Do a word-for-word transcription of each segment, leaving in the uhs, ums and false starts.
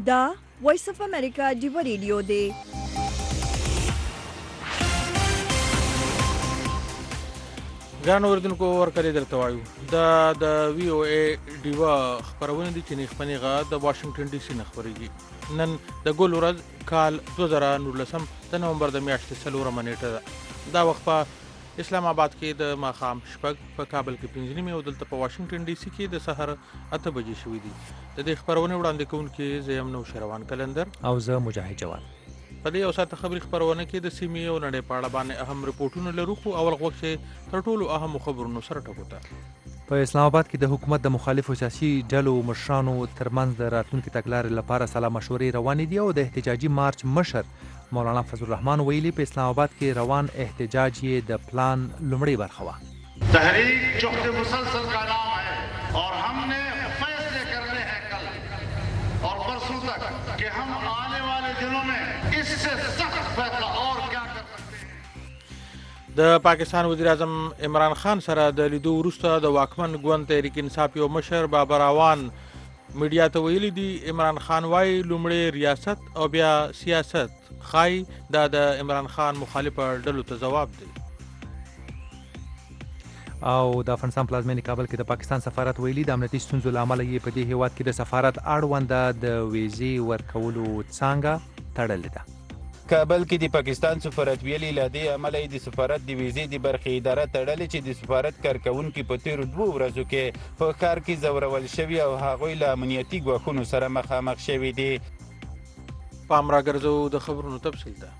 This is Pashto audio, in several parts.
دا وایس اف امریکا ډیو ریډیو دی. ګران اوریدونکو ورکړی درته وایو دا د وی او ای ډیوا خبرونه دي چې نخپنیغه د واشنگټن ډي سي نخبريږي. نن د ګل ورځ کال دوه زره نولسم د نومبر د میاشتې څلورمه نیټه ده. دا وخت په اسلام آباد کې د ماښام شپږ، په کابل کې پنځه نیمې او دلته په واشنگټن ډي سي کې د سحر اته بجې شوې دي. د دې خبرونه وړاندې کوونکي زه یم نوشروان کلندر او زه مجاهد جواد. په دې یو ساعته خبري خبرونه کې د سیمې او نړۍ په اړه باندې اهم رپورټونه لرو، خو اول وخت چې تر ټولو اهم خبرونو سره ټکوته. په اسلام آباد کې د حکومت د مخالفو سیاسي ډلو مشرانو ترمنځ د راتلونکي تګلارې لپاره سلا مشورې روانې دي او د احتجاجي مارچ مشر مولانا فضل الرحمن ویلي په اسلام آباد کې روان احتجاج یې د پلان لومړی برخه وه. تحریک جهد مسلسل کا نام ہے اور ہم نے فیصلے کرنے ہیں کل اور پرسوں تک کہ ہم آنے والے دنوں میں اس سے سخت فیصلہ اور کیا کر سکتے ہیں. د پاکستان وزیر اعظم عمران خان سره د لیدو وروسته د واکمن ګوند تحریک انصاف یو مشر بابر اعوان میډیا ته ویلي دي عمران خان وايي لومړی ریاست او بیا سیاست خای دا د عمران خان مخالفه ډلو ته جواب دی. او د افغانستان پلازمینې کابل کې د پاکستان سفارت ویلي د امنیتي ستونزو له امله یې په دې هیواد کې د سفارت اړونده د ویزې ورکولو څانګه تړلې ده. کابل کې د پاکستان سفارت ویلي له دې امله د سفارت د ویزې د برخې اداره تړلې چې د سفارت کارکوونکي په تیرو دوو ورځو کې په ښار کې ځورول شوي او هغوی له امنیتي ګواښونو سره مخامخ شوي دي. پام راګرځو د خبرونو تفصیل ته.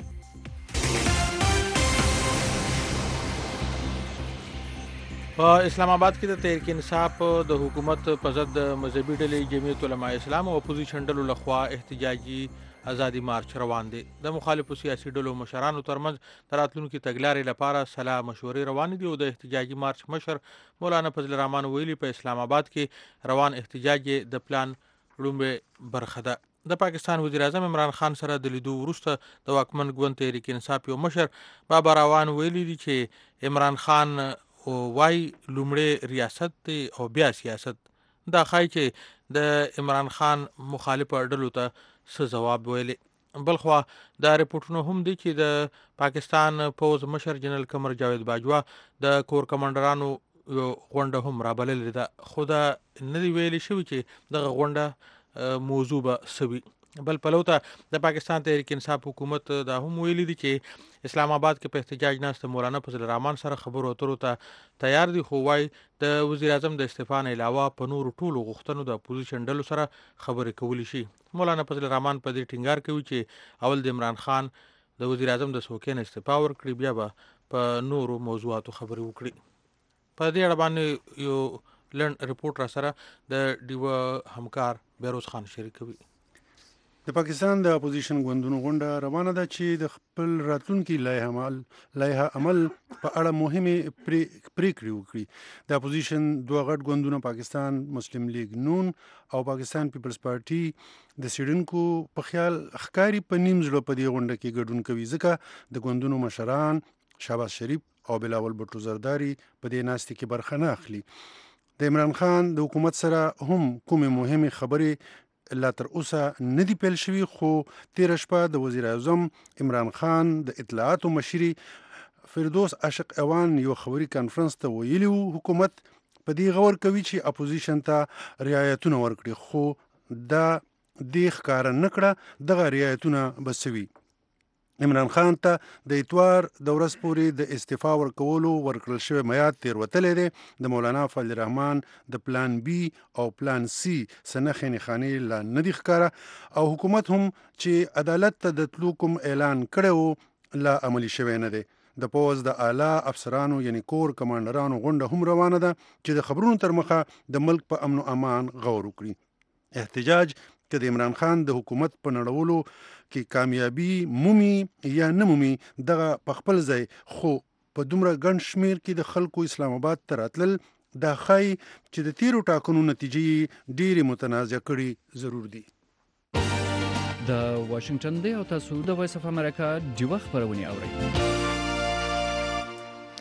په اسلام آباد کې د تحریک انصاف د حکومت په ضد مذهبي ډلې جمعیت علماء اسلام او اپوزیشن ډلو لخوا احتجاجي ازادي مارچ روان دي. د مخالفو سیاسي ډلو مشرانو ترمنځ د راتلونکي تګلارې لپاره سلا مشورې روانې دي او د احتجاجي مارچ مشر مولانا فضل الرحمن ویلي په اسلام آباد کې روان احتجاج د پلان لومړی برخه ده. د پاکستان وزیر اعظم عمران خان سره د لیدو وروسته د واکمن ګوند تحریک انصاف یو مشر بابر اعوان ویلي دي چې عمران خان وای لومړی ریاست دی او بیا سیاست. دا ښایي چې د عمران خان مخالفه ډلو ته څه جواب ویلي. بلخوا دا رپورټونه هم دي چې د پاکستان پوځ مشر جنرال قمر جاوید باجوا د کور کمانډرانو غونډه هم رابللې ده، خو دا نه دی ویلي شوي چې دغه غونډه موضوع به څه وي. بل پلو ته د پاکستان تحریک انصاف حکومت دا هم ویلي دي چې اسلام آباد کې په احتجاج ناسته مولانا فضل الرحمن سره خبرو اترو ته تیار دي، خو وايي د وزیر اعظم د استعفا نه علاوه په نورو ټولو غوښتنو د اپوزیشن ډلو سره خبرې کولی شي. مولانا فضل الرحمن په دې ټینګار کوي چې اول د عمران خان د وزیر اعظم د څوکۍ نه استعفا ورکړي، بیا به په نورو موضوعاتو خبرې وکړي. په دې اړه باندې یو لنډ رپورټ را سره د ډیوه همکار بیروز خان شریکوي. د پاکستان د اپوزیشن ګوندونو غونډه روانه ده چې د خپل راتلونکي لایحه عمل لایحه عمل په اړه مهمه پریکړې وکړي. د اپوزیشن دوه غټ ګوندونه پاکستان مسلم لیگ نون او پاکستان پیپلز پارټي د سیډونکو په خیال ښکاری په نیم زړه په دې غونډه کې ګډون کوي، ځکه د ګوندونو مشران شهباز شریف او بلاول بټو زرداری په دې ناستې کې برخه نه اخلي. د عمران خان د حکومت سره هم کومې مهمې خبرې لا تر اوسه نه دی پیل شوي، خو تیره شپه د وزیر اعظم عمران خان د اطلاعاتو مشري فردوس عاشق اوان یو خبري کانفرنس ته ویلي وو حکومت په دې غور کوي چې اپوزیشن ته رعایتونه ورکړي، خو دا دې ښکاره نه کړه دغه رعایتونه به څه وي. عمران خان ته د اتوار د ورځ پورې د استعفا ورکولو ورکړل شوی میعاد تېروتلی دی. د مولانا فضل الرحمن د پلان بی او پلان سی څه نښې نښانې لا نه دي ښکاره او حکومت هم چې عدالت ته د تلو کوم اعلان کړی و لا عملي شوی نه دی. د پوځ د اعلی افسرانو یعنی کور کمانډرانو غونډه هم روانه ده چې د خبرونو تر مخه د ملک په امن و امان غور وکړي. احتجاج که د عمران خان د حکومت په نړولو کې کامیابی مومي یا نه مومي دغه په خپل ځای، خو په دومره ګڼ شمیر کې د خلکو اسلام آباد ته راتلل دا ښایي چې د تیرو ټاکنو نتیجې ډېرې متنازع کړي ضرور دي. د واشنگټن دی او تاسو د وایس اف امریکا ډیوه خبرونه اورئ.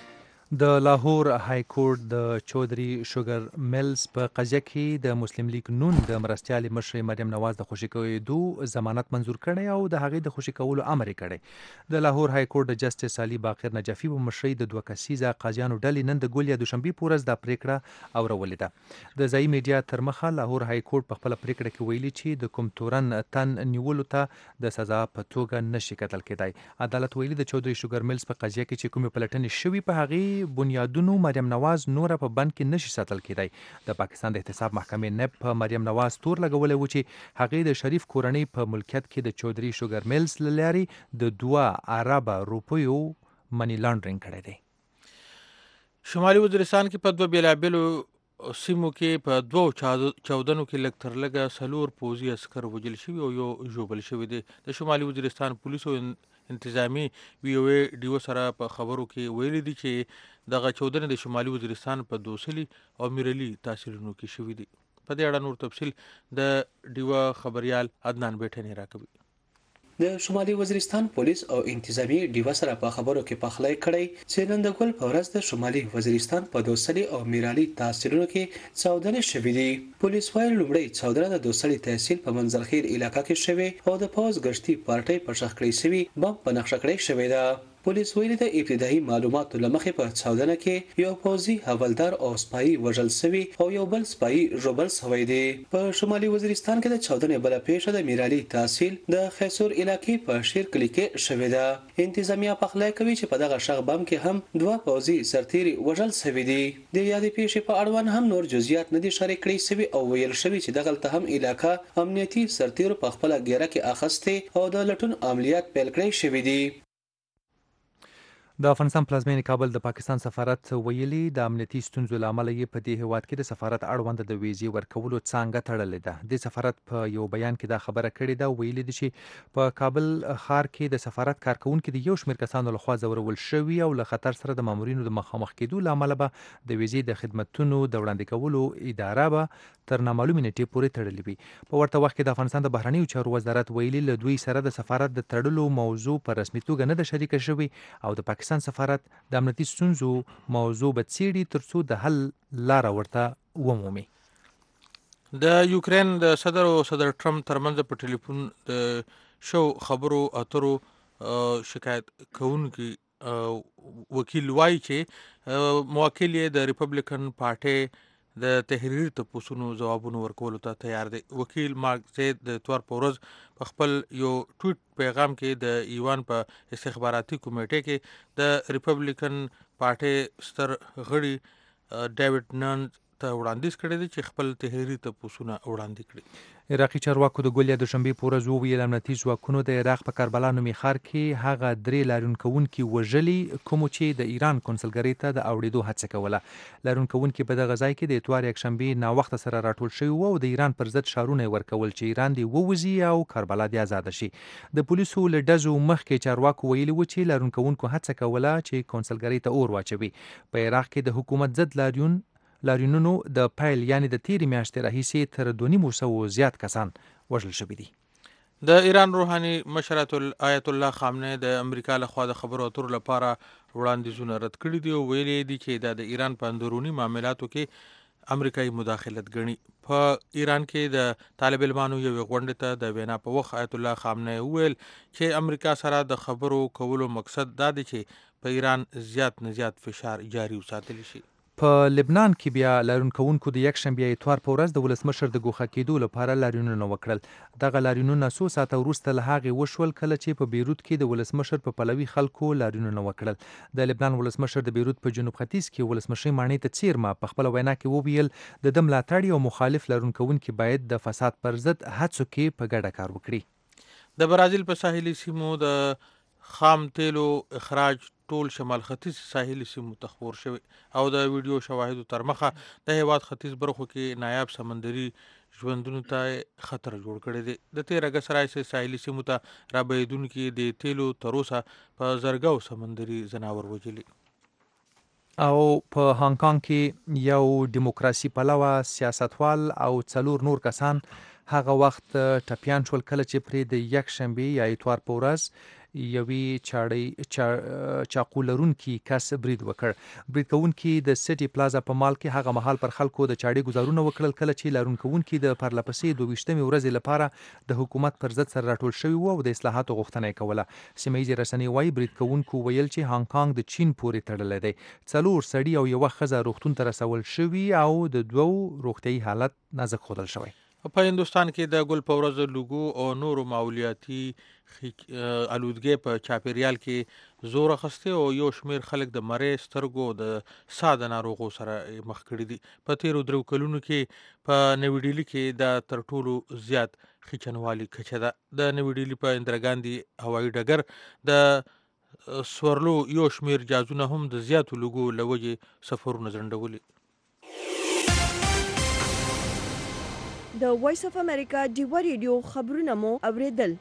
د لاهور های کورټ د چودري شوګر ملز په قضیه کې د مسلم لیگ نون د مرستیالې مشرې مریم نواز د خوشي کېدو ضمانت منظور کړی او د هغې د خوشي کولو امر یې کړی. د لاهور های کورټ د جسټس علي باقر نجفي په مشرۍ د دوه کسیزه قاضیانو ډلې نن د ګول یا دوشنبې په ورځ دا پریکړه اورولې ده. د ځایي میډیا تر مخه لاهور های کورټ په خپله پریکړه کې ویلي چې د کوم تورن تن نیولو ته د سزا په توګه نشي کتل کېدای. عدالت ویلي د چودري شوګر ملز په قضیه کې چې کومې پلټنې شوي په هغې بنیادونو مریم نواز نوره په بند کې نشي ساتل کېدای. د پاکستان د احتساب محکمې نب په مریم نواز تور لګولی و چې هغې د شریف کورنۍ په ملکیت کې د چودري شوګر ملز له لارې د دوه اربه روپیو منی لانډرینګ کړی دی. شمالي وزیرستان کې په دوه بېلابېلو سیمو کې په دوو چاودنو کې لږ تر لږه څلور پوځي عسکر وژل شوي او یو ژوبل شوي دی. د شمالي وزیرستان پولیسو انتظامی وی او ای ډیو سره په خبرو کې ویلي دي چې دغه چودنې د شمالي وزیرستان په دوسلي او میرلي تحصیلونو کې شوي دي. په دې اړه نور تفصیل د ډیو خبریال عدنان بیټنې راکوي. د شمالي وزیرستان پولیس او انتظامی ډیو سره په خبرو کې پخلی کړی چې نن د ګل په ورځ د شمالي وزیرستان په دوسلي او میرالي تحصیلونو کې چاودنې شوې دي. پولیس وايي لومړی چاودنه د دوسلي تحصیل په منزلخیل علاقې کې شوې او د پوز غشتي پارټۍ په شخ کړی شوی بم په نقشه کړی شوی ده. پولیس ویلي د ابتدایي معلوماتو لمخې په چاودنه کې یو پوځي حوالدار او سپایي وژل شوی او یو بل سپایي ژوبل شوی دی. په شمالي وزیرستان کې د چاودنې بله پیښه د میرالي تحصیل د خیسور علاقې په شیر کلي کې شوې ده. انتظامیه پخلی کوي چې په دغه شغ بم کې هم دوه پوځي سرتیري وژل شوي دي. د یادې پیښې په اړوند هم نور جزئیات نه دي شریک کړي شوي او ویل شوي چې دغلته هم علاقه امنیتي سرتیرو په خپله ګیره کې اخیستې او د لټون عملیات پیل کړی شوي دي. د افغانستان پلازمینې کابل د پاکستان سفارت ویلي د امنیتي ستونزو له امله یې په دې هیواد کې د سفارت اړوند د ویزې ورکولو څانګه تړلې ده. د سفارت په یو بیان کې دا خبره کړې ده. ویلي دي چې په کابل ښار کې د سفارت کارکونکي د یو شمېر کسانو لخوا ځورول شوي او له خطر سره د مامورینو د مخامخ کېدو له امله به د ویزې د خدمتونو د وړاندې کولو اداره به تر نامعلومې نیټې پورې تړلې وي. په ورته وخت کې د افغانستان د بهرنیو چارو وزارت ویلي له دوی سره د سفارت د تړلو موضوع په رسمي توګه نه ده شریکه شوې او د پاکستان سفارت د امنیتي ستونزو موضوع به څیړي ترڅو د حل لاره ورته ومومي. د یوکرین د صدر او صدر ټرمپ ترمنځ په ټلیفون د شو خبرو اترو شکایت کوونکی وکیل وایي چې موکل یې د ریپبلیکن پارټي د تحریر تپوسونو ځوابونو ورکولو ته تیار دی. وکیل مارک زید د اتوار په ورځ په خپل یو ټویټ پیغام کې د ایوان په استخباراتي کمیټې کې د ریپبلیکن پارټي ستر غړي ډیوډ ننز ته وړاندیز کړی دی چې خپل تحریري تپوسونه وړاندې کړي. عراقي چارواکو د ګول یا دوشنبې په ورځ وویل امنیتي ځواکونو د عراق په کربلا نومي ښار کې هغه درې لاریون کوونکي وژلي کومو چې د ایران کنسلګرۍ ته د اوړېدو هڅه کوله. لاریون کوونکي په دغه ځای کې د اتوار یکشنبې ناوخته سره راټول شوي وو او د ایران پر ضد شعارونه یې ورکول چې ایران دې ووځي او کربلا دې آزاده شي. د پولیسو له ډزو مخکې چارواکو ویلي و چې لاریون کوونکو هڅه کوله چې کنسلګرۍ ته اور واچوي. په عراق کې د حکومت ضد لاریون لاریونونو د پیل یعنی د تیرې میاشتې راهیسې تر دوه نیم سوو زیات کسان وژل شوي دي. د ایران روحاني مشر آیت الله خامنه د امریکا لخوا د خبرو اترو لپاره وړاندیزونه رد کړي دي او ویلي دي چې دا د ایران په اندروني معاملاتو کې امریکایي مداخلت ګڼي. په ایران کې د طالب علمانو یو غونډې ته د وینا په وخت آیت الله خامنه وویل چې امریکا سره د خبرو کولو مقصد دا دی چې په ایران زیات نه زیات فشار جاري وساتل شي. په لبنان کې بیا لاریون کوونکو د یکشنبې اتوار په ورځ د ولسمشر د ګوښه کېدو لپاره لاریونونه وکړل. دغه لاریونونه څو ساعته وروسته له هغې وشول کله چې په بیروت کې د ولسمشر په پلوي خلکو لاریونونه وکړل. د لبنان ولسمشر د بیروت په جنوب ختیځ کې ولسمشرۍ ماڼۍ ته څیرمه په خپله وینا کې وویل د ده ملاتړي او مخالف لاریون کوونکي باید د فساد پر ضد هڅو کې په ګډه کار وکړي. د برازیل په ساحلي سیمو د خام تیلو اخراج ټول شمال ختیځ ساحلي سیمو ته خپور شوی او د ویډیو شواهدو تر مخه د هیواد ختیځ برخو کې نایاب سمندري ژوندونو ته خطر جوړ کړی دی. د تیر اګست راهیسې ساحلي سیمو ته رابهیدونکي د تیلو تر اوسه په زرګو سمندري ځناور وژلي. او په هانګ کانګ کې یو دیموکراسي پلوه سیاستوال او څلور نور کسان هغه وخت ټپیان شول کله چې پرې د یک شنبې یا اتوار په ورځ یوې چاړې چاقو لرونکي کس برید وکړ. برید کوونکي د سټي پلازا په مال کې هغه مهال پر خلکو د چاړې ګزارونه وکړل کله چې لارون کوونکي د پرلپسې دوه ویشتمې ورځې لپاره د حکومت پر ضد سره راټول شوي وو او د اصلاحاتو غوښتنه یې کوله. سیمه ییزې رسنۍ وایي برید کوونکو ویل چې هانګ کانګ د چین پورې تړلی دی. څلور سړي او یوه ښځه روغتون ته رسول شوي او د دوو روغتیايي حالت نازک ښودل شوی. په هندوستان کې د ګل په ورځ لوګو او نورو ماحولیاتي الودګۍ په چاپیریال کې زور اخیستی او یو شمېر خلک د مرۍ سترګو او د ساه د ناروغو سره مخ کړي دي. په تیرو درو کلونو کې په نوې ډیلي کې د تر ټولو زیات خیچنوالي کچه ده. د نوې ډیلي په اندرا ګاندي هوایي ډګر د سورلو یو شمېر جازونه هم د زیاتو لوګو له وجې سفرونه ځنډولي. د وایس اف امریکا ډیوا ریډیو خبرونه مو اوریدل.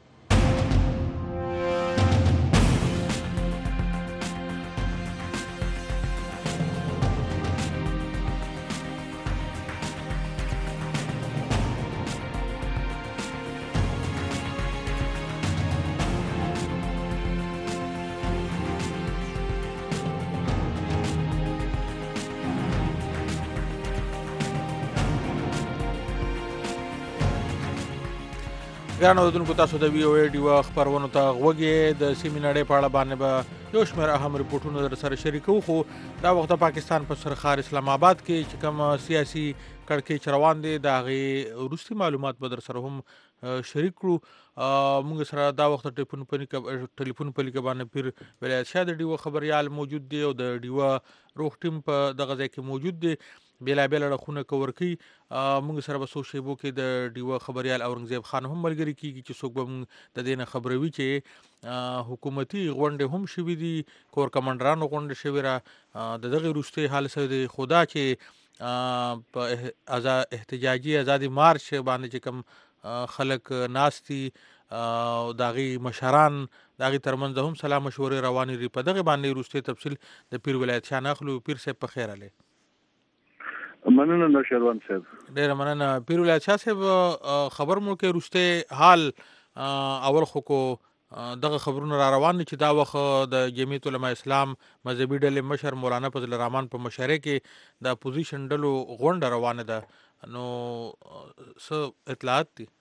ګران اورېدونکو تاسو د وی او ای ډیوا خپرونو ته غوږ د سیمې نړۍ په اړه باندې به یو شمېر اهم ریپورټونه در سره شریکو. خو دا وخت د پاکستان په سرخار اسلام آباد کې چې کوم سیاسي کړکېچ روان دی د هغې وروستي معلومات به در سره هم شریک کړو. موږ سره دا وخت ټلیفون په لیکه باندې پیر ولایت شاه د ډیوا خبریال موجود دی او د ډیوا روغ ټیم په دغه ځای کې موجود دی. بیلا بیل اړخونه کور کوي. موږ سره به څو شیبو کې د ډیوا خبریال اورنګزیب خان هم ملګری کیږي چې څوک به موږ د دې نه خبروي چې حکومتي غونډې هم شوي دي، کور کمانډرانو غونډې شوې را د دغې وروستۍ حال سره دی. خو دا چې په احتجاجي ازادي مارچ باندې چې کوم خلک ناست دي د هغې مشران د هغې ترمنځ هم سلا مشورې روانې دي. په دغې باندې وروستۍ تفصیل د پیر ولایت شاه نه اخلو. پیر صاحب په خیر علی. مننه نوشیروان صاحب. ډیره مننه پیر ولایت شاه صاحب. خبر مو کې وروستی حال اول خو کو دغه خبرونه را روان دي چې دا وخت د جمعیت علما اسلام مذهبي ډلې مشر مولانا فضل الرحمن په مشرۍ کې د اپوزیشن ډلو غونډه روانه ده. نو څه اطلاعات دي؟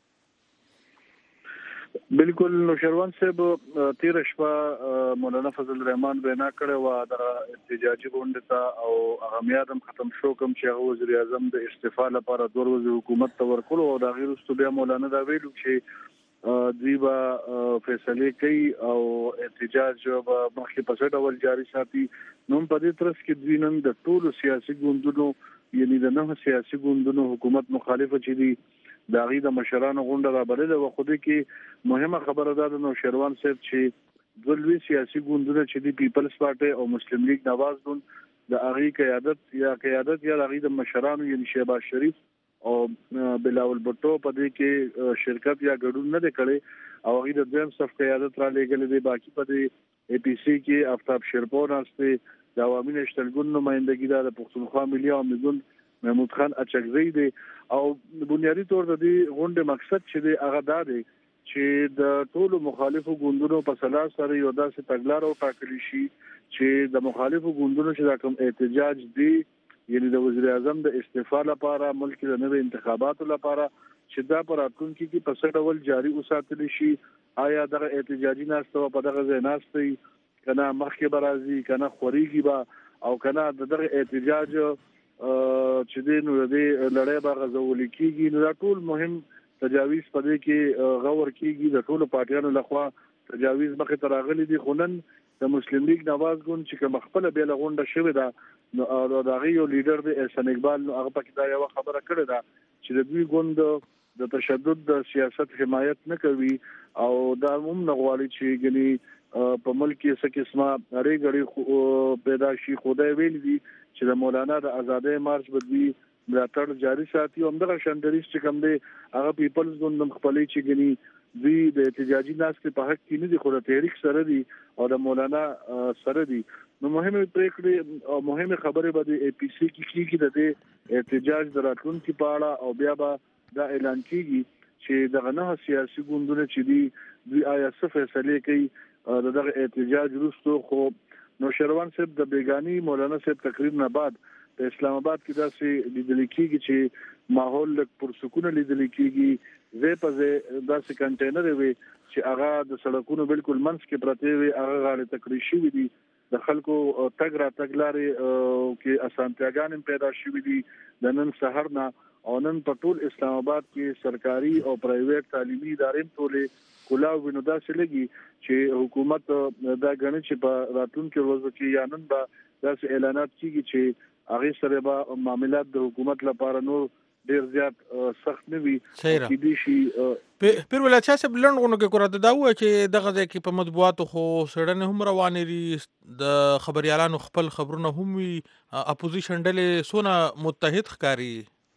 بالکل نوشیروان صاحب، تیر شپه مولانا فضل الرحمن وینا کړې وه د احتجاجي غونډې ته او هغه میاد هم ختم شو کوم چې هغه وزیر اعظم د استعفا لپاره دوه ورځې حکومت ته ورکړو او د هغې وروسته بیا مولانا دا ویلو چې دوی به فیصلې کوي او احتجاج به مخکې په څه ډول جاري ساتي. نو په دې ترڅ کې دوی نن د ټولو سیاسي ګوندونو یعنې د نهه سیاسي ګوندونو حکومت مخالفه چې دي د هغې د مشرانو غونډه رابللې وه. خو دې کې مهمه خبره دا ده نوشیروان صاحب چې دوه لوی سیاسي ګوندونه چې دي پیپلز پارټي او مسلم لیگ نواز ګوند د هغې قیادت یا قیادت یا د هغې د مشرانو یعنې شهباز شریف او بلاول بټو په دې کې شرکت یا ګډون نه دی کړی او هغې د دویم صف قیادت را لېږلی دی. باقي په دې اے پی سی کې آفتاب شیرپو ناست دی، د عوامي نشتل ګوند نمایندګي دا د پښتونخوا ملي عوامي ګوند محمود خان اچکزی دی. او بنیادی طور د دې غونډې مقصد چې دی هغه دا دی چې د ټولو مخالفو ګوندونو په سلا سره یو داسې تګلاره وټاکلی شي چې د مخالفو ګوندونو چې دا کوم احتجاج دی یعنې د وزیر اعظم د استعفا لپاره ملک د نوي انتخاباتو لپاره چې دا په راتلونکي کې په څه ډول جاري وساتلی شي. آیا دغه احتجاجي ناسته به په دغه ځای ناست وي که نه مخکې به راځي که نه خورېږي به او که نه د دغه احتجاج چې دی نو د دې لړۍ به غځولې کېږي. نو دا ټول مهم تجاویز په دې کې غور کېږي. د ټولو پارټیانو لخوا تجاویز مخې ته راغلي دي. خو نن د مسلم لیگ نواز ګوند چې کومه خپله بیله غونډه شوې ده نو د هغې یو لیډر دی احسان اقبال، نو هغه پکې دا یوه خبره کړې ده چې د دوی ګوند د تشدد د سیاست حمایت نه کوي او دا هم نه غواړي چې ګنې په ملک کې څه قسمه اړې ګړې پیدا شي. خدای ویلي دي چې د مولانا د ازادۍ مارچ به دوی ملاتړ جاري ساتي. او همدغه شندریز چې کوم دی هغه پیپلز ګوند هم خپلې چې ګنې دوی د احتجاجي ناستې په حق کې نه دي خو د تحریک سره دي او د مولانا سره دي. نو مهمې پرېکړې او مهمې خبرې به د اے پی سی کې کېږي د دې احتجاج د راتلونکي په اړه او بیا به دا اعلان کېږي چې دغه نهه سیاسي ګوندونه چې دي دوی آیا څه فیصلې کوي دغه احتجاج وروسته خو نوشیروان صاحب د بیگانی مولانا صاحب تقریر نه بعد په اسلام آباد کې داسې لیدل کېږي چې ماحول لږ پرسکونه لیدل کېږي زه په زه داسې کنټینر وي چې هغه د سړکونو بالکل منځ کې پراته وي هغه غاړه تکړی شوی دي د خلکو تګ را تګ لارې کې اسانتیاګان پیدا شوي دي د نن سحر نه او نن په ټول اسلام آباد کې سرکاري او پرایویټ تعلیمي ادارې ټولې کولاو وینو داسې لګي چې حکومت دا غني چې په راتلونکي ورځو کې یا نن به داسې اعلانات کیږي چې هغه سره به معاملات د حکومت لپاره نور ډیر زیات سخت نه وي کې دي شي پیر ولایت شاه صاحب لنډغونو کې کوراته دا و چې دغه ځکه په مطبوعاتو خو سړنه هم روانې دي د خبريالانو خپل خبرونه هم وي اپوزیشن ډلې سونه متحد ښکاری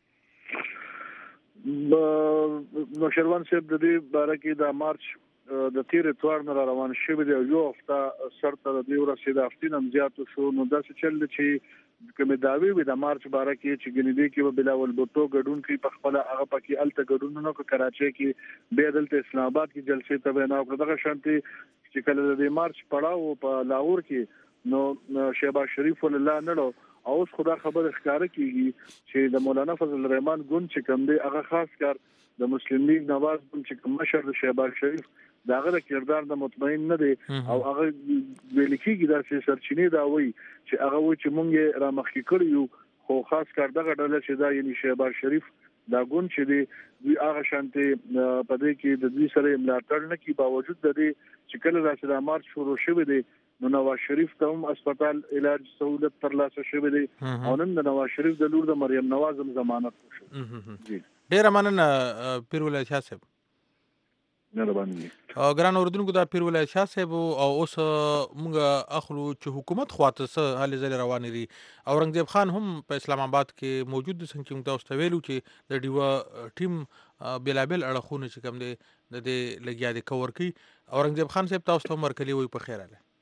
نو شروان صاحب د دې باره کې د مارچ د تیر اتوار نه روان شوی دی یو هفته سرته د دې ورسې د هفتې نم زیاتو شو نو داسې چل چې کوم داوی وي د مارچ باره کې چې ګنې دی کې بلاول بوتو ګډون کې په خپل هغه پکې الته ګډون نه کو کراچي کې به دلته اسلام آباد کې جلسې ته نه او دغه شانتي چې کله د مارچ پړاو په لاهور کې نو شهباز شریف الله نړو او اوس خدا خبر ښکارا کیږي چې د مولانا فضل الرحمن ګوند چې کوم دی هغه خاص کار د مسلم لیگ نواز ګوند چې کوم مشر شهباز شریف داغه کردار د مطمئن نه دی او هغه ویل کیږي د سرچینې دا وایي چې هغه وایي چې مونږه را مخکې کړیو خو خاص کار دغه ډله چې دا یعنی شهباز شریف دا ګوند چې دی دوی هغه شانتي په دې کې د دې سره ملاتړ نه کی باوجود د دې چې کله راځي د مارچ شروع شوه دی نو نواز شریف ته هم هسپتال علاج سہولت ترلاسه شوه دی او نن د نواز شریف د لور د مریم نواز هم ضمانت وشو ډیر مننه پیر ولایت شاه صاحب مهرباني ګران اوردونکو دا پیر ولایت شاه صاحب او اوس موږ اخلو چې حکومت خواته څه حل زل روان دي اورنګزیب خان هم په اسلام آباد کې موجود دي څنګه موږ تاسو ته ویلو چې د ډیوا ټیم بلابل اړخونه چې کوم دي د دې لګیا دي کور کوي اورنګزیب خان صاحب تاسو ته مرکلی وي په خیر اله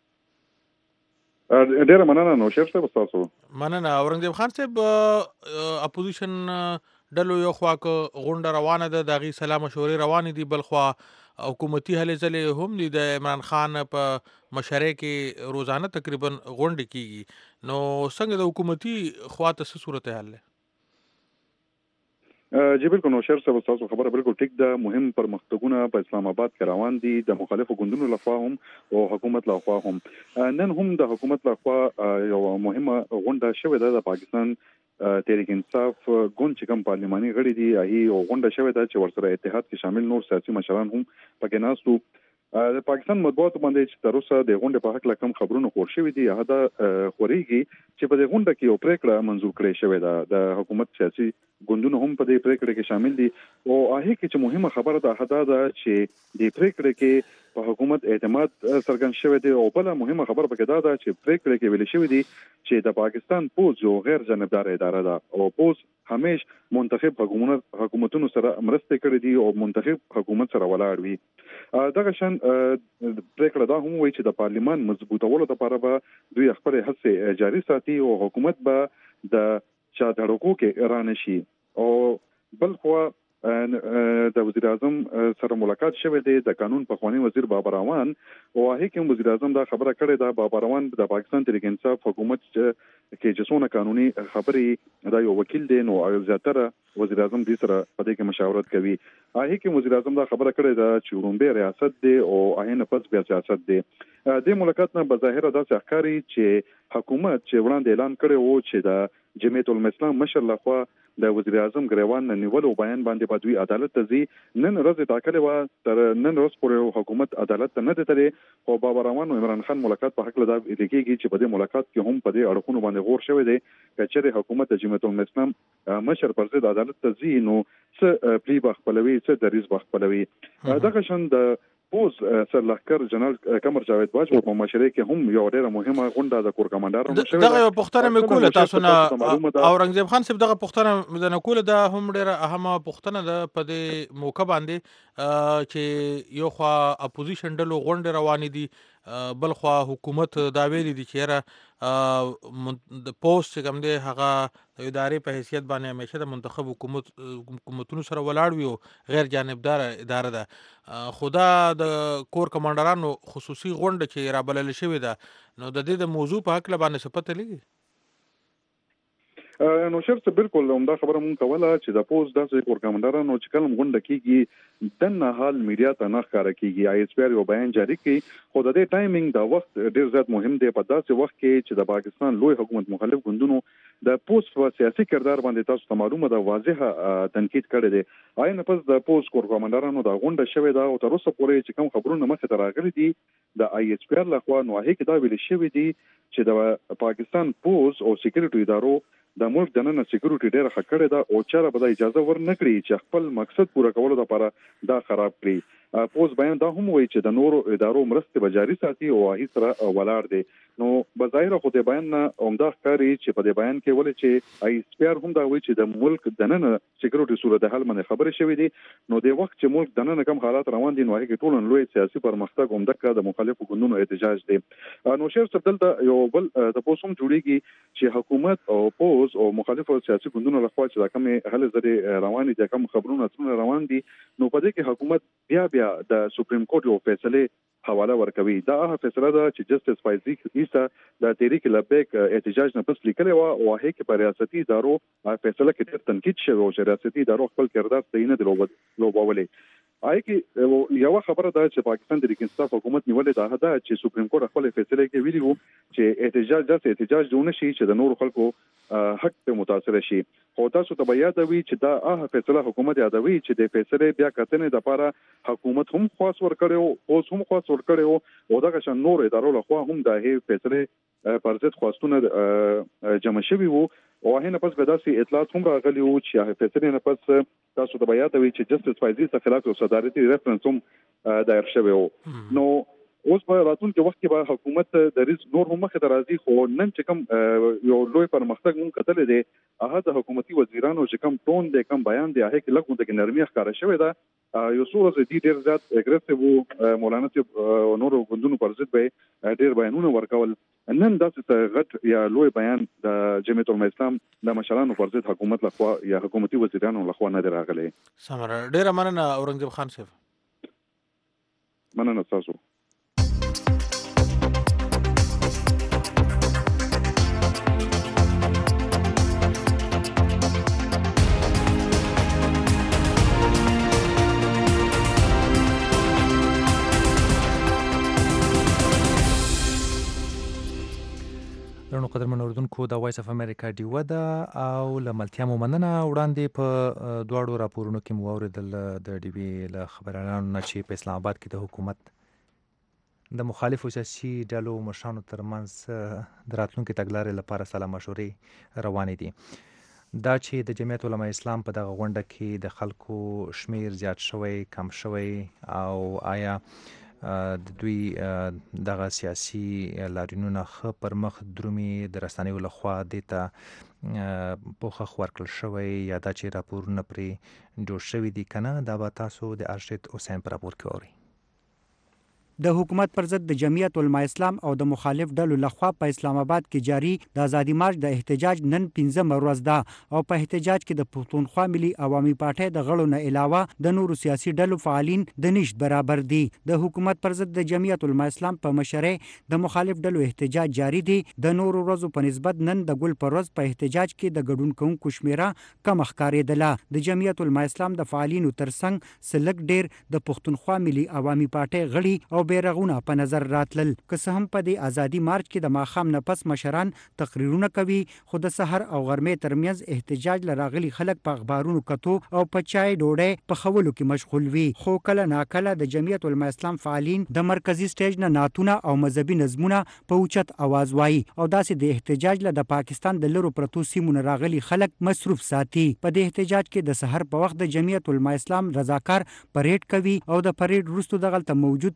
ډیره مننه نو شیخ صاحب تاسو مننه اورنګزیب خان صاحب اپوزیشن ډلو یو خوا غونډه روانه ده د غي سلام مشورې روانې دي بل خوا حکومتي هلې ځلې هم دي د عمران خان په مشرۍ کې روزانه تقریبا غونډې کیږي نو څنګه د حکومتي خوا ته څه صورتحال ده جی بالکل نو شر صاحب تاسو خبره بالکل ټیک ده مهم پرمختګونه په اسلام آباد کې روان دي د مخالفو ګوندونو لخوا هم او حکومت لخوا هم نن هم د حکومت لخوا یو مهمه غونډه شوې ده د پاکستان تحریک انصاف ګوند چې کوم پارلماني غړي دي هغه غونډه شوې ده چې ورسره اتحاد کې شامل نور سیاسي مشران هم پکې ناستو د پاکستان مطبوعاتو باندې چې تر اوسه د غونډې په حق له کوم خبرونو خور شوي دي هغه د خوريږي چې په دې غونډه کې یو پریکړه منزور کړې شوې ده د حکومت سیاسي ګوندونو هم په دې پریکړه کې شامل دي او هغه کې چې مهمه خبره ده هدا ده چې د پریکړه کې په حکومت اعتماد څرګند شوی دی او بل مهمه خبره پکې دا ده چې پریکړه کې ویل شوی دی چې د پاکستان پوز یو غیر جانبدار اداره ده او پوز همیش منتخب حکومت حکومتونو سره مرسته کړې دي او منتخب حکومت سره ولاړ وي دغه شان پریکړه دا هم وایي چې د پارلیمان مضبوطولو لپاره به دوی خپل هڅې جاري ساتي او حکومت به د چادرکو کې رانشي او بل خو د وزیر اعظم سره ملاقات شوه دی د قانون پخوانی وزیر بابر روان او هغه کوم وزیر اعظم دا خبره کړې ده بابر روان د پاکستان تحریک انصاف حکومت کې جسونه قانوني خبري دا یو وکیل دی نو زیاتره وزیر اعظم دې سره په دې کې مشاورت کوي هغه کوم وزیر اعظم دا خبره کړې ده چې ورومبه ریاست دی او هغه نه پس بیا سیاست دی د ملاقات نه بظاهر دا ښکاری چې حکومت چې وړاندې اعلان کړی وو چې د جمعیت الاسلام مشر لخوا د وزیر اعظم ګریوان نیولو بیان باندې په دوی عدالت ته ځي نن ورځ ټاکلې و تر نن ورځ پورې حکومت عدالت ته نه دتلې او بابر روان او عمران خان ملاقات په حق له دا لیکيږي چې په دې ملاقات کې هم په دې اړخونو باندې غور شوی دی چې حکومت د جمعیت الاسلام مشر پر ضد عدالت ته ځي نو څه پلی بخپلوي څه دریز بخپلوي دغه شان د پوز سر لخر جنرال قمر جاوید باج په مشرۍ کې هم یو ډېره مهمه غونډه د کور کمانډر شوې دغه پښتنه مې کوله تاسو نه اورنګزیب خان صاحب دغه پښتنه د نکول د هم ډېره اهمه پښتنه د په دې موقع باندې چې یو خوا اپوزیشن ډلو غونډې روانې دي بل خوا حکومت دا ویلي دي چې یاره د پوسټ چې کوم دی هغه د ادارې په حیثیت باندې همیشه د منتخب حکومت حکومتونو سره ولاړ وي او غیر جانبدار اداره ده خو دا د کور کمانډرانو خصوصي غونډه چې رابلل شوې ده نو د دې د موضوع په هکله باندې څه پته لګي؟ نو شرط بالکل همدا خبره مونږ کوله چې د پوز داسې کورکمندارانو چې کلم غونډه کیږي دنه حال میډیا ته نه ښکاره کیږي آی اس پی آر یو بیان جاری کړي خو د دې ټایمینګ دا وخت ډیر زیات مهم دی په داسې وخت کې چې د پاکستان لوی حکومت مخالف ګوندونو د پوز په سیاسي کردار باندې تاسو ته معلومه ده واضحه تنقید کړی دی آی نه پس د پوز کورکمندارانو د غونډه شوې ده او تر اوسه پورې چې کوم خبرونه مخه ته راغلي دي د آی اس پی آر لخوا نو هغه کې دا ویل شوی دی چې د پاکستان پوز او سکیورټي ادارو د ملک دننه سکیورټي ډیره خکړه ده او چاره به اجازه ورنکړي چې خپل مقصد پوره کولو لپاره دا خراب کړي پوز بیان دا هم وایي چې د نورو ادارو مرستې به جاري ساتي او هیڅ سره ولاړ دي نو بظاهر خو د بیان نه عمده ښکاري چې په دې بیان کې ولې چې آی اس پی آر هم دا وایي چې د ملک دننه سکیورټي صورتحال باندې خبرې شوې دي نو د وخت چې ملک دننه کم حالات روان دي نو هغه ټول لوی سیاسي پرمختګ هم دغه د مخالفو ګوندونو احتجاج دی نو شیر سبدل دا یو بل د پوسوم جوړیږي چې حکومت او پوز او مخالفو سیاسي ګوندونو لخوا چې دا کومه هله زری روان دي کوم خبرونه څونه روان دي نو په دې کې حکومت بیا بیا د سپریم کورټ یو فیصله حواله ورکوي دا هغه فیصله ده چې جسټس فایزي ایسا د تحریک لبیک احتجاج نه پس لیکلی و او هغه کې په ریاستي ادارو فیصله کې ډېر تنقید شوی او ریاستي ادارو خپل کردار صحیح نه لوبولې آی کې یو خبره ده چې پاکستان د تحریک انصاف حکومت نیولې ده دا چې سپریم کورټ خپل فیصله کې ویلي وو چې احتجاج داسې احتجاج جوړ نشي چې د نورو خلکو حق ته متاثر شي خو تاسو ته بیا دا وی چې دا هغه فیصله حکومت یادوي چې د فیصله بیا کتنې د لپاره حکومت هم خاص ور کړو او هم خاص ور کړو او دا که نور ادارو له خوا هم د هي فیصله پر ضد خواستونه جمع شوي وو او هغه نه پس به داسې اطلاعات هم راغلي وو چې هغه فیصله نه پس تاسو ته بیا دا وی چې جسټس فایزي څخه خلاف او صدارتي ریفرنس هم دایر شوی وو نو اوس په راتلونکي وخت کې به حکومت د ریس نور هم مخه درازي خو نن چې کوم یو لوی پرمختګ مونږ کتل دي هغه د حکومتي وزیرانو چې کوم ټون دي کوم بیان دی هغه کې لږ د نرمي ښکارا شوی دا یو څو ورځې دي ډېر زیات اګریسیو وو مولانا چې نورو غوندونو پر ضد به ډېر بیانونه ورکول نن داسې غټ یا لوی بیان د جمعیت الاسلام د مشرانو پر ضد حکومت لخوا یا حکومتي وزیرانو لخوا نه راغلي سمره ډېر مننه اورنګزیب خان صاحب مننه تاسو درنو قدرمن اوردونکو د وایس اف امریکا ډیوه ده او له ملتیا مو مننه وړاندې په دواړو راپورونو کې مو اوریدل د ډیوې له خبرانو نه چې په اسلام آباد کې د حکومت د مخالفو سیاسي ډلو مشرانو ترمنځ د راتلونکي تګلارې لپاره سلا مشورې روانې دي دا چې د جمعیت علماء اسلام په دغه غونډه کې د خلکو شمیر زیات شوی کم شوی او آیا د دوی دغه سیاسي لاریونونه ښه پر مخ درومي د رسنیو لخوا دې ته پوښښ ورکړل شوی یا دا چې راپورونه پرې جوړ شوي دي که نه دا به تاسو د ارشد حسین په راپور کې اورئ د حکومت پر ضد د جمعیت علماء اسلام او د مخالف ډلو لخوا په اسلام آباد کې جاری د ازادي مارچ د احتجاج نن پنځمه ورځ ده او په احتجاج کې د پښتونخوا ملي عوامي پارټۍ د غړو نه علاوه د نورو سیاسي ډلو فعالین د نشت برابر دي د حکومت پر ضد د جمعیت علماء اسلام په مشرۍ د مخالف ډلو احتجاج جاری دي د نورو ورځو په نسبت نن د ګل پر ورځ په احتجاج کې د ګډون کوونکو شمیره کم ښکارېدله د جمعیت علماء اسلام د فعالینو ترڅنګ سلک ډیر د پښتونخوا ملي عوامي پارټۍ غړي او بیرغونه په نظر راتلل که څه هم په دې ازادي مارچ کې د ماښام نه پس مشران تقریرونه کوي خو د سحر او غرمې ترمنځ احتجاج لراغلي خلک په اخبارونو کتو او په چای ډوډۍ په خولو کې مشغول وي خو کله ناکله د جمعیت علماء اسلام فعالین د مرکزی سټیج نه نعتونه او مذهبي نظمونه په اوچت आवाज وایي او داسې د احتجاج له د پاکستان د لرو پرتو سیمو نه راغلي خلک مصروف ساتي په دې احتجاج کې د سحر په وخت د جمعیت علماء اسلام رضاکار پریډ کوي او د پریډ وروسته دغلته موجود کارمند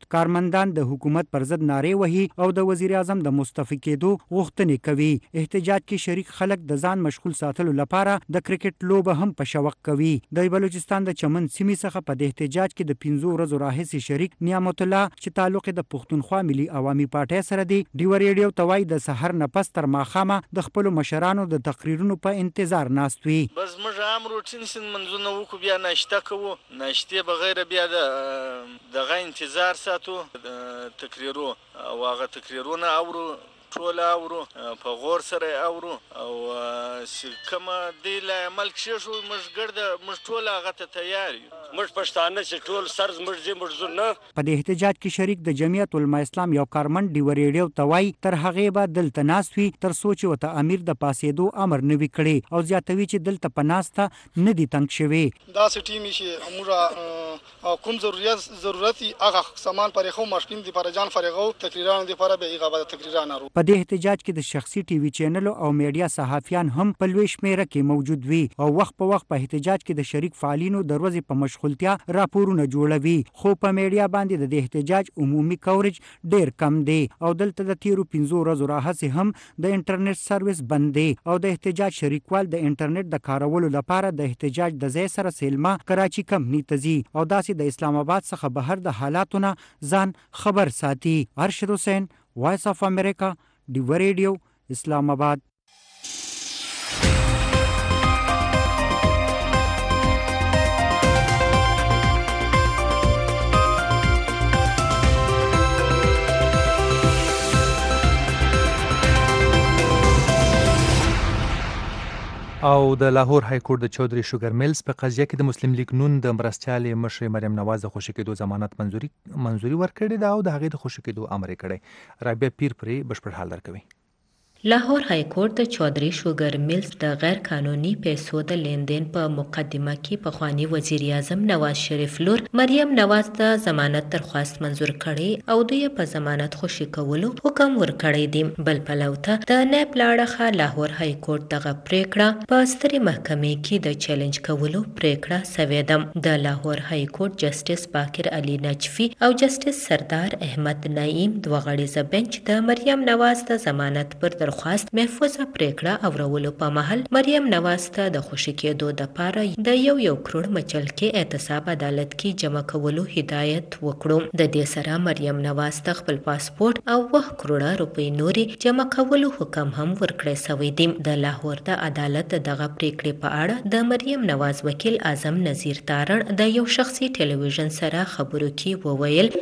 خاوندان د حکومت پر ضد نارې وهي او د وزیر اعظم د مستعفي کېدو غوښتنې کوي. احتجاج کې شریک خلک د ځان مشغول ساتلو لپاره د کرکټ لوبه هم په شوق کوي. د بلوچستان د چمن سیمې څخه په احتجاج کې د پنځو ورځو راهیسې شریک نعمت الله چې تعلق د پښتونخوا ملي عوامي پارټۍ سره دی ډیو ریډیو توای د سحر نه پس تر ماښامه د خپل مشرانو د تقریرونو په انتظار ناست وي. بس موږ هم روټین سن منځونه وکړو بیا ناشته کوو ناشته بغیر بیا د دغه انتظار ساتو تقریرو او هغه تقریرونه اورو ټول اورو په غور سره اورو او کومه دی له عمل کې شو موږ ګرځه موږ ټول هغه ته تیار یو موږ پښتانه چې ټول سر موږ دې موږ زور نه. په دې احتجاج کې شریک د جمعیت العلماء اسلام یو کارمن ډیو ریډیو توای تر هغه به دلته ناست وي تر سوچ وته امیر د پاسېدو امر نه وی کړي او زیاتوي چې دلته په ناسته نه دي تنګ شوي. دا سټیم شي امور کوم ضرورت ضرورتي هغه سامان پرې خو ماشین دي پر جان فرغو تقریرانو دي پر به هغه تقریرانو. په دې احتجاج کې د شخصي ټي وي چینل او میډیا صحافیان هم په لوی شمیره کې موجود وي او وخت په وخت په احتجاج کې د شریک فعالینو د ورځې په مشغولتیا راپورونه جوړوي خو په میډیا باندې د احتجاج عمومي کوریج ډیر کم دی او دلته د تیرو پنځو ورځو راهیسې هم د انټرنیټ سرویس بند دی او د احتجاج شریکوال د انټرنیټ د کارولو لپاره د احتجاج د ځای سره سیلما کراچي کمپنی ته ځي او داسې د اسلام آباد څخه بهر د حالاتونه ځان خبر ساتي. ارشد حسین وایس اف امریکا ډیو ریډیو اسلام آباد. او د لاهور های کورټ د چودري شوګر میلز په قضیه کې د مسلم لیگ نون د مرستیالې مشر مریم نواز د خوشی کېدو ضمانت منزوري منزوري ورکړې ده او د هغې د خوشی کېدو امر یې کړی. رابعه پیر پرې بشپړ حال درکوي. لاهور های کورټ د چودري شوګر میلز د غیر قانوني پیسو د لیندین په مقدمه کې پخوانی وزیر اعظم نواز شریف لور مریم نواز د ضمانت درخواست منزور کړي او دوی په ضمانت خوشی کولو حکم ورکړی دی. بل پلوته د نیب لاړخه لاهور های کورټ دغه پریکړه په ستري محکمې کې د چیلنج کولو پریکړه سوې ده. د لاهور های کورټ جسټس باکر علي نجفي او جسټس سردار احمد نعیم دوه غړیزه بنچ د مریم نواز د ضمانت پر درخواست محفوظه پریکړه اورولو په محل مریم نواز ته د خوشی کېدو د پاره د یو یو کروڑ مچل کې اعتصاب عدالت کې جمع کولو هدایت وکړو. د دې سره مریم نواز ته خپل پاسپورت او وه کروڑه روپۍ نوري جمع کولو حکم هم ورکړی شوی دی. د لاهور د عدالت دغه پریکړې په اړه د مریم نواز وکیل اعظم نذیر تارړ د یو شخصي ټلویزیون سره خبرو کې وویل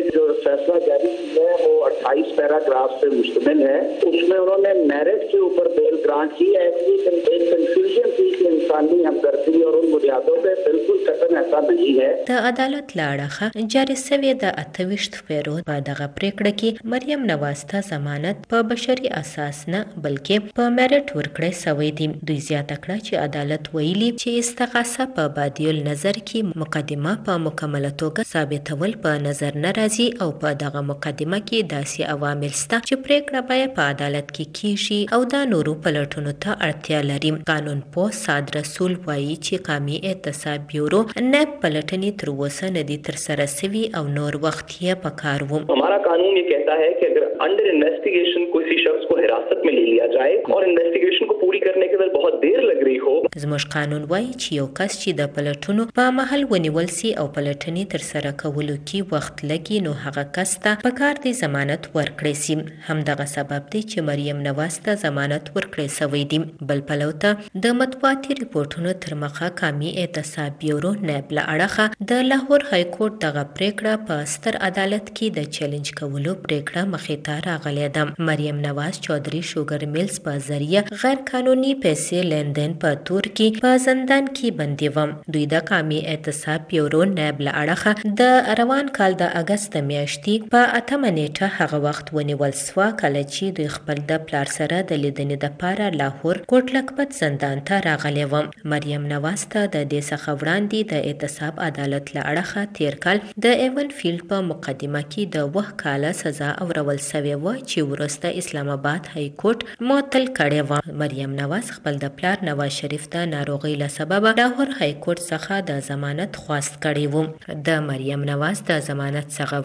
फैसला जारी किया है वो अट्ठाईस पैराग्राफ पे मुश्तमिल है. उसमें उन्होंने मेरिट के ऊपर बेल ग्रांट की है. एक कंफ्यूजन थी कि इंसानी हमदर्दी और उन बुनियादों पे बिल्कुल कतन ऐसा नहीं है. د عدالت لاړخه جاری شوی د اتويشت فیروز په دغه پریکړه کې مریم نواز ته ضمانت په بشري اساس نه بلکې په میرټ ورکړی شوی دی. دوی زیاته کړه چې عدالت ویلي چې استغاثه په بادیل نظر کې مقدمه په مکمله توګه ثابتول په نظر نه راځي او په دغه مقدمه کې داسې عوامل شته چې پریکړه باید په عدالت کې کیږي او دا نورو پلټونو ته اړتیا لري. قانون پوه سعد رسول وایي چې قومي احتساب بیورو نه پلټنې تر اوسه نه دي ترسره شوي او نور وخت یې پکار و. हमारा कानून ये कहता है कि अगर अंडर इन्वेस्टिगेशन किसी शख्स को हिरासत में ले लिया जाए और इन्वेस्टिगेशन को पूरी करने के बाद बहुत देर लग रही हो. زموږ قانون وایي چې یو کس چې د پلټونو په محل ونیول سي او پلټنې ترسره کولو کې وخت لګي نو هغه کس ته پکار دی ضمانت ورکړی سي. همدغه سبب دی چې مریم نواز ته ضمانت ورکړی شوی دی. بل پلوته د مطبوعاتي ریپورتونو تر مخه قومي احتساب بیورو نیب له اړخه د لاهور های کورټ دغه پریکړه په ستر عدالت کې د چیلنج کولو پریکړه مخې ته راغلې ده. مریم نواز چودري شوګر میلز په ذریعه غیر قانوني پیسې لیندین په تور کې په زندان کې بندي و. دوی د قومي احتساب بیورو نیب له اړخه د روان کال د اگست میاشتې په اتمه نیټه هغه وخت ونیول سوه کله چې دوی خپل د پلار سره د لیدنې دپاره لاهور کوټ لکپت زندان ته راغلی و. مریم نواز ته د دې څخه وړاندې د احتساب عدالت له اړخه تیر کال د ایون فیلډ په مقدمه کې د اوه کاله سزا اورول سوې وه چې وروسته اسلام آباد های کورټ معطل کړې وه. مریم نواز خپل د پلار نواز شریف ته ناروغۍ له سببه لاهور های کورټ څخه د ضمانت خواست کړی و. د مریم نواز د ضمانت څخه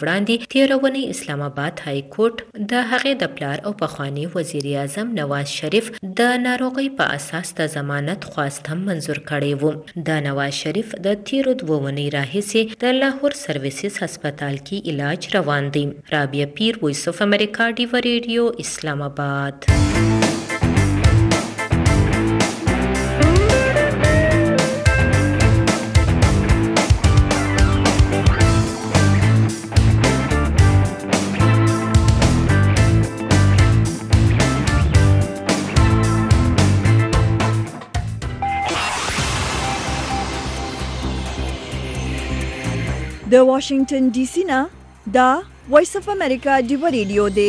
وړاندې تېره اونۍ اسلام آباد های کورټ د هغې د پلار او پخوانی وزیر اعظم نواز شریف د ناروغۍ په اساس د ضمانت خواست هم منظور کړی و. د نواز شریف د تېرو دوه اونۍ راهیسې د لاهور سرویسز هسپتال کې علاج روان دی. رابعه پیر، وایس اف امریکا، ډیوه ریډیو، اسلام آباد. د واشنگټن ډي سي نه دا وایس اف امریکا ډیوه ریډیو دی.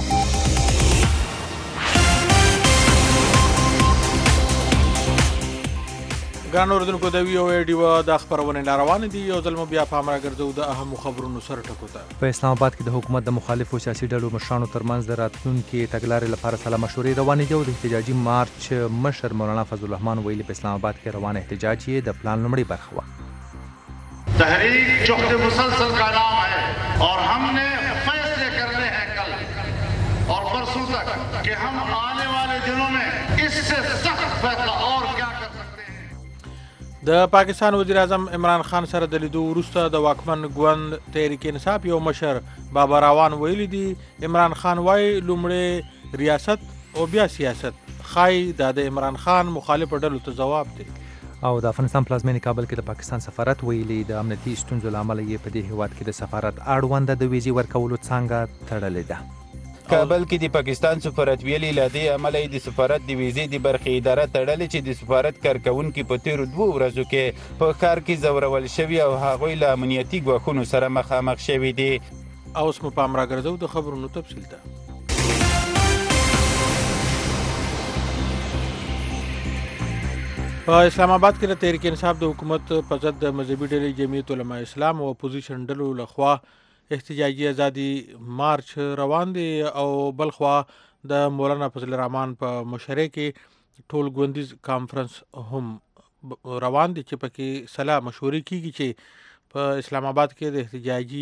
ګران اوریدونکو، د وی او ای ډیوه د خبرونه روانې دي. یو ځل مو بیا پام راګرځو د اهمو خبرونو سره ټکو ته. په اسلام آباد کې د حکومت د مخالفو سیاسي ډلو مشرانو ترمنځ د راتلونکي تګلارې لپاره سلا مشورې روانې دي او د احتجاجي مارچ مشر مولانا فضل الرحمن ویلي په اسلام آباد کې روان احتجاج یې د پلان لومړی برخه وه. तहरीक चौहद मुसलसल का नाम है और हमने फैसले करने हैं कल और परसों तक कि हम आने वाले दिनों में इससे सख्त फैसला और क्या कर सकते हैं. د پاکستان وزیر اعظم عمران خان سره د لیدو وروسته د واکمن ګوند تحریک انصاف یو مشر بابا راوان ویلي دي عمران خان وایي لومړی ریاست او بیا سیاست. خای دا د عمران خان مخالف ډلو ته ځواب دی. او د افغانستان پلازمینې کابل کې د پاکستان سفارت ویلي د امنیتي ستونزو له امله یې په دې هیواد کې د سفارت اړونده د ویزې ورکولو څانګه تړلې ده. کابل کې د پاکستان سفارت ویلي له دې امله د سفارت د ویزې د برخې اداره تړلې چې د سفارت کارکونکي په تیرو دوو ورځو کې په ښار کې ځورول شوي او هغوی له امنیتي ګواښونو سره مخامخ شوي دي. اوس مو پام راګرځو د خبرونو تفصیل ته. په اسلام آباد کې د تحریک انصاف د حکومت په ضد د مذهبي ډلې جمعیت علماء اسلام او اپوزیشن ډلو لخوا احتجاجي ازادي مارچ روان دي او بلخوا د مولانا فضل الرحمن په مشرۍ کې ټول ګوندیز کانفرنس هم روان دي چې پکې سلا مشورې کیږي چې په اسلام آباد کې د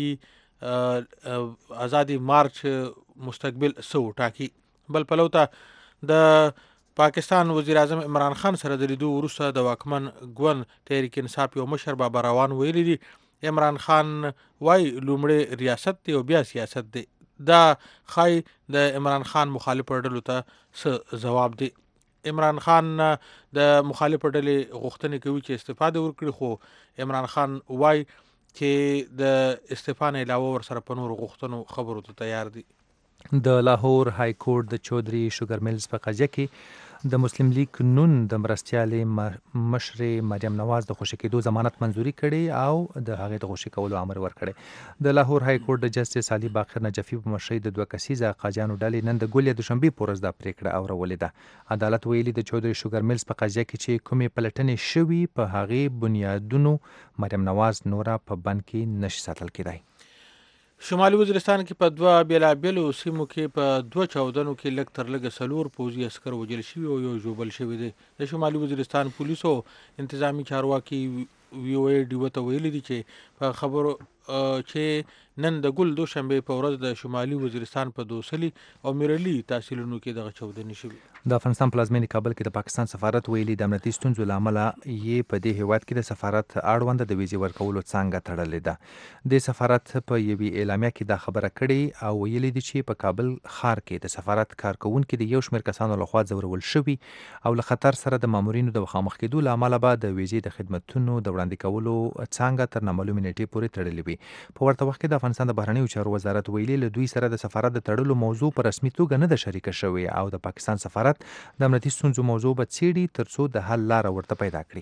احتجاجي ازادي مارچ مستقبل سو ټاکي. بل پلو ته د پاکستان وزیر اعظم عمران خان سره د لیدو وروسته د واکمن ګوند تحریک انصاف یو مشر بابا روان ویلي دي عمران خان وای لومړی ریاست دی او بیا سیاست دی. دا خای د عمران خان مخالف ډلو ته څه ځواب دی. عمران خان د مخالف ډلې غوښتنې کوي چې استفاده ورکړي، خو عمران خان وای چې د استعفا نه علاوه ورسره په نورو غوښتنو خبرو ته تیار دي. د لاهور های کورټ د چودري شوګر میلز په قضیه کې د مسلم لیگ نون د مرستیالې مشرې مریم نواز د خوشي کېدو ضمانت منظوري کړي او د هغې د خوشي کولو امر ورکړی. د لاهور های کورټ د جسټس علي باقر نجفي په مشرۍ د دوه کسیزه قاضیانو ډلې نن د ګل یا دوشنبې په ورځ دا پریکړه اورولې ده. عدالت ویلي د چودري شوګر میلز په قضیه کې چې کومې پلټنې شوي په هغې بنیادونو مریم نواز نوره په بند کې نشي ساتل کېدای. شمالي وزیرستان کې په دوه بیلابیلو سیمو کې په دوه چاودنو کې لږ تر لږه څلور پوځي عسکر وژل شوي او یو ژوبل شوی دی. د شمالي وزیرستان پولیسو انتظامی چارواکي وی او ای ډیو ته ویلي دي چې په خبرو چې نن د ګل دوشنبې په ورځ د شمالي وزیرستان په دوسلي او میرلي تحصیلونو کې دغه چاودنې شوي. د افغانستان پلازمینې کابل کې د پاکستان سفارت ویلي د امنیتي ستونزو له امله یې په دې هیواد کې د سفارت اړونده د ویزې ورکولو څانګه تړلې ده. د سفارت په یوې اعلامیه کې دا خبره کړې او ویلي دي چې په کابل ښار کې د سفارت کارکونکي د یو شمېر کسانو لخوا ځورول شوي او له خطر سره د مامورینو د مخامخ کېدو له امله به د ویزې د خدمتونو د وړاندې کولو څانګه تر نامعلومې نیټې پورې تړلې وي. په ورته وخت کې د افغانستان د بهرنیو چارو وزارت ویلي له دوی سره د سفارت د تړلو موضوع په رسمي توګه نه ده شریکه شوې او د پاکستان سفارت د امنیتي ستونزو موضوع به څیړي ترڅو د حل لاره ورته پیدا کړي.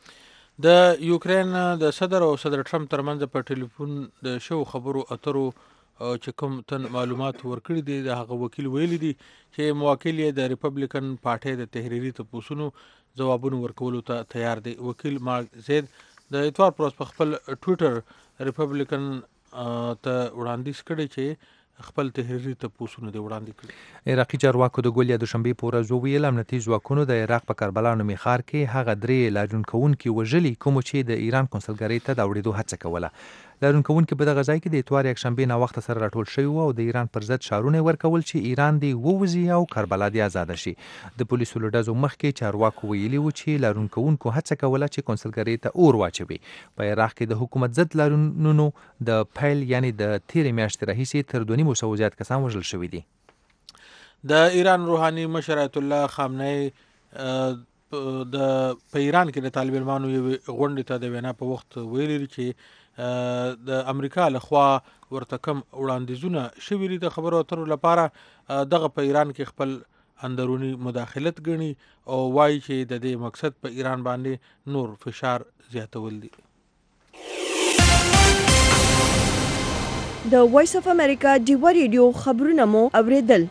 د یوکرین د صدر او صدر ټرمپ ترمنځ په ټلیفون د شو خبرو اترو چې کوم تن معلومات ورکړي دي د هغه وکیل ویلي دي چې موکل یې د ریپبلیکن پارټۍ د تحریري تپوسونو ځوابونه ورکولو ته تیار دی. وکیل مارک زید د اتوار پر ورځ په خپل ټویټر ریپبلیکن ته وړاندیز کړی چې خپل تحریري تپوسونه دی وړاندې کړي. عراقي چارواکو د ګل یا دوشنبې په ورځ وویل امنیتي ځواکونو د عراق په کربلا نومي ښار کې هغه درې لاریون کوونکي وژلي کوم چې د ایران کنسولګرۍ ته د وړېدو هڅه کوله. لارون کوونکي په دغه ځای کې د اتوار یکشنبې ناوخته سره راټول شوي وو او د ایران پر ضد شعارونه ورکول چې ایران دی ووځي او کربلا دی آزاده شي. د پولیسو له ډزو مخکې چارواکو ویلي وو چې لارون کوونکو هڅه کوله چې کونسلګرۍ ته اور واچوي. په عراق کې د حکومت ضد لارونونو د پیل یعنی د تیرې میاشتې راهیسې تر دوه نیمو سوو زیات کسان وژل شوي دي. د ایران روحاني مشر آیت الله خامنه‌ای د په ایران کې د طالب علمانو یوې غونډې ته د وینا په وخت ویلي چې د امریکا لخوا ورته کم وړاندیزونه شوي دي د خبرو اترو لپاره. دغه په ایران کې خپل اندرونی مداخلت ګڼي او وایي چې د دې مقصد په ایران باندې نور فشار زیاتول دي. د وایس اف امریکا ډیوا ریډیو خبرونه مو اوریدل.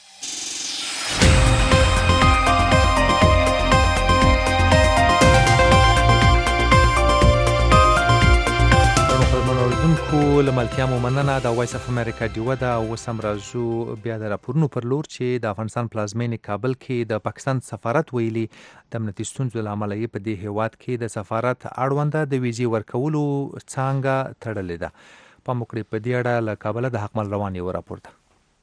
خو لملتیا مو مننه. د وایس اف امریکا ډیوا دا اوس هم راځو بیا د راپورونو پر لور چې د افغانستان پلازمینې کابل کې د پاکستان سفارت ویلي د امنیتي ستونزو له امله یې په دې هیواد کې د سفارت اړونده د ویزې ورکولو څانګه تړلې ده. پام وکړئ په دې اړه له کابله د حقمل روان یو راپور ده.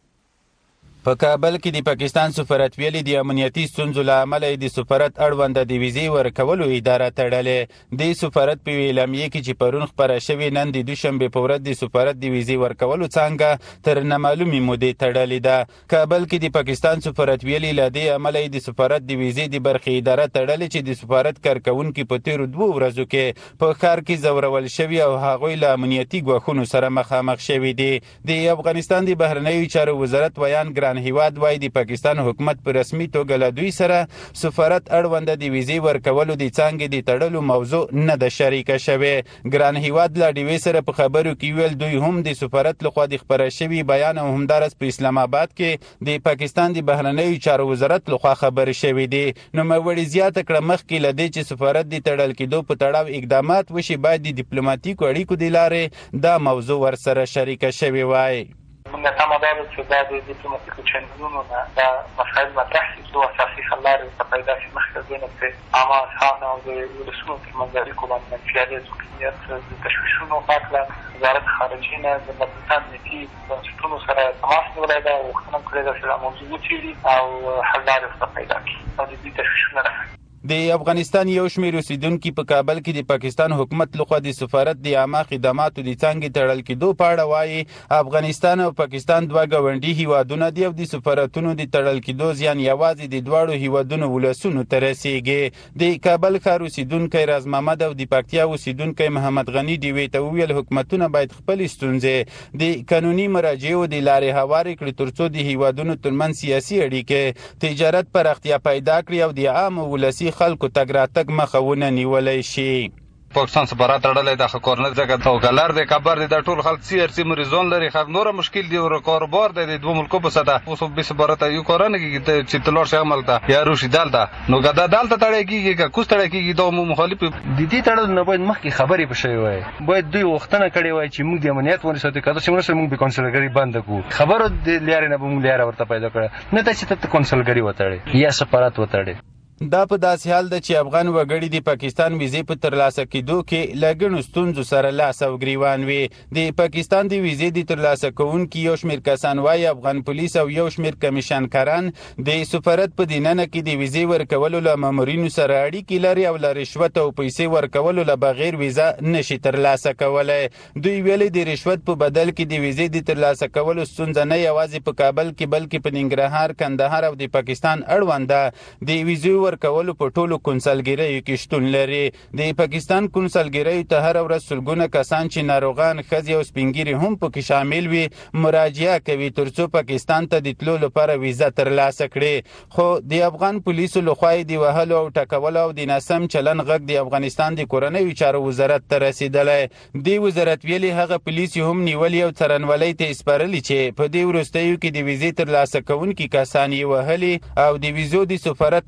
په کابل کې د پاکستان سفارت ویلي د امنیتي ستونزو له امله د سفارت اړونده د ویزې ورکولو اداره تړلې. د سفارت په اعلامیې کې چې پرون خپره شوې نن د دوشنبې په ورځ د سفارت د ویزې ورکولو څانګه تر نامعلومې مودې تړلې ده. کابل کې د پاکستان سفارت ویلي له دې امله د سفارت د ویزې د برخې اداره تړلې چې د سفارت کارکونکي په تیرو دوو ورځو کې په ښار کې ځورول شوي او هغوی له امنیتي ګواښونو سره مخامخ شوي دي. د افغانستان د بهرنیو چارو وزارت ویان ګران هیواد وای د پاکستان حکومت په رسمي توګه له دوی سره سفارت اړونده د ویزې ورکولو د څانګې د تړلو موضوع نه ده شریکه شوې. ګران هیواد له ډیوې سره په خبرو کې ویل دوی هم د سفارت لخوا د خپره شوي بیان او همدارس په اسلام آباد کې د پاکستان د بهرنیو چارو وزارت لخوا خبرې شوې دي. نوموړي زیاته کړه مخکې له دې چې سفارت د تړل کېدو په تړاو اقدامات وشي باید د ډیپلوماټیکو اړیکو د لارې دا موضوع ورسره شریکه شوې وای. موږ تمه ده چې دا د ډیپلوماټیکو چینلونو نه دا مسایل مطرح شي څو اساسي حل لارې ورته پیدا شي مخکې ځای نه پرې عامه اصحاب او د ولسونو ترمنځ اړیکو باندې منفي اغېز وکړي. د تشویشونو په هکله وزارت خارجې نه د مدنیت امنیتي بنسټونو سره تماس نیولی ده او غوښتنه کړې ده چې دا موضوع وڅېړي او حل لارې ورته پیدا کړي او د دې تشویشونه رافي. د افغانستان یو شمېر اوسیدونکي په کابل کې د پاکستان حکومت لخوا د سفارت د عامه خدماتو د څانګې تړل کېدو په اړه وایي افغانستان او پاکستان دوه ګاونډي هیوادونه دي او د سفارتونو د تړل کېدو زیان یوازې د دواړو هیوادونو ولسونو ته رسیږي. د کابل ښار اوسیدونکی راز محمد او د پکتیا اوسیدونکی محمد غني ډیوې ته وویل حکومتونه باید خپلې ستونزې د قانوني مراجعو د لارې هوارې کړي ترڅو د هیوادونو ترمنځ سیاسي اړیکې تجارت پراختیا پیدا کړي او د عامو ولسي خلکو تګ راتګ مخه ونه نیولی شي. پاکستان سفارت تړلی د کورنر ځکه او کلر د کبر د ټول خلک سیر سي مریضون لري خو نور مشکل دی او کاروبار د دوه ملکو په ساده اوس به سفارت یو کورنر کې چې تلور شي عمل ته یا روشي دالته نو غدا دالته تړی کیږي که کوس تړی کیږي د مخالف د دې تړل نه باید مخکې خبرې پښوي وای باید دوی وختونه کړي وای چې موږ د امنیت ونې ساتي کده چې موږ موږ به کونسلګری بند کو خبرو د لارې نه به موږ لاره ورته پیدا کړه نه چې ته کونسلګری وتاړي یا سفارت وتاړي. دا په داسې حال ده چې افغان وګړي د پاکستان ویزې په ترلاسه کېدو کې له ګڼو ستونزو سره لاس او ګریوان وي. د پاکستان د ویزې د ترلاسه کوونکي یو شمېر کسان وایي افغان پولیس او یو شمېر کمیشنکاران د سفارت په دننه کې د ویزې ورکولو له مامورینو سره اړیکې لري او له رشوت او پیسې ورکولو له بغیر ویزه نشي ترلاسه کولی. دوی ویلي د رشوت په بدل کې د ویزې د ترلاسه کولو ستونزه نه یوازې په کابل کې بلکې په ننګرهار کندهار او د پاکستان اړونده د ویزې ورکولو په ټولو کونسلګریو کې شتون لري. د پاکستان کونسلګریو ته هر ورځ سلګونه کسان چې ناروغان ښځې او سپینګیري هم پکې شامل وي مراجعه کوي ترڅو پاکستان ته د تلو لپاره ویزه ترلاسه کړي. خو د افغان پولیسو لخوا د وهلو او ټکولو او د ناسم چلن غږ د افغانستان د کورنیو چارو وزارت ته رسیدلی. د وزارت ویلي هغه پولیس هم نیولي او څارنوالۍ ته سپارلي چې په دې وروستیو کې د ویزې ترلاسه کوونکي کسان یې وهلي او د ویزو د سفارت نه بیرون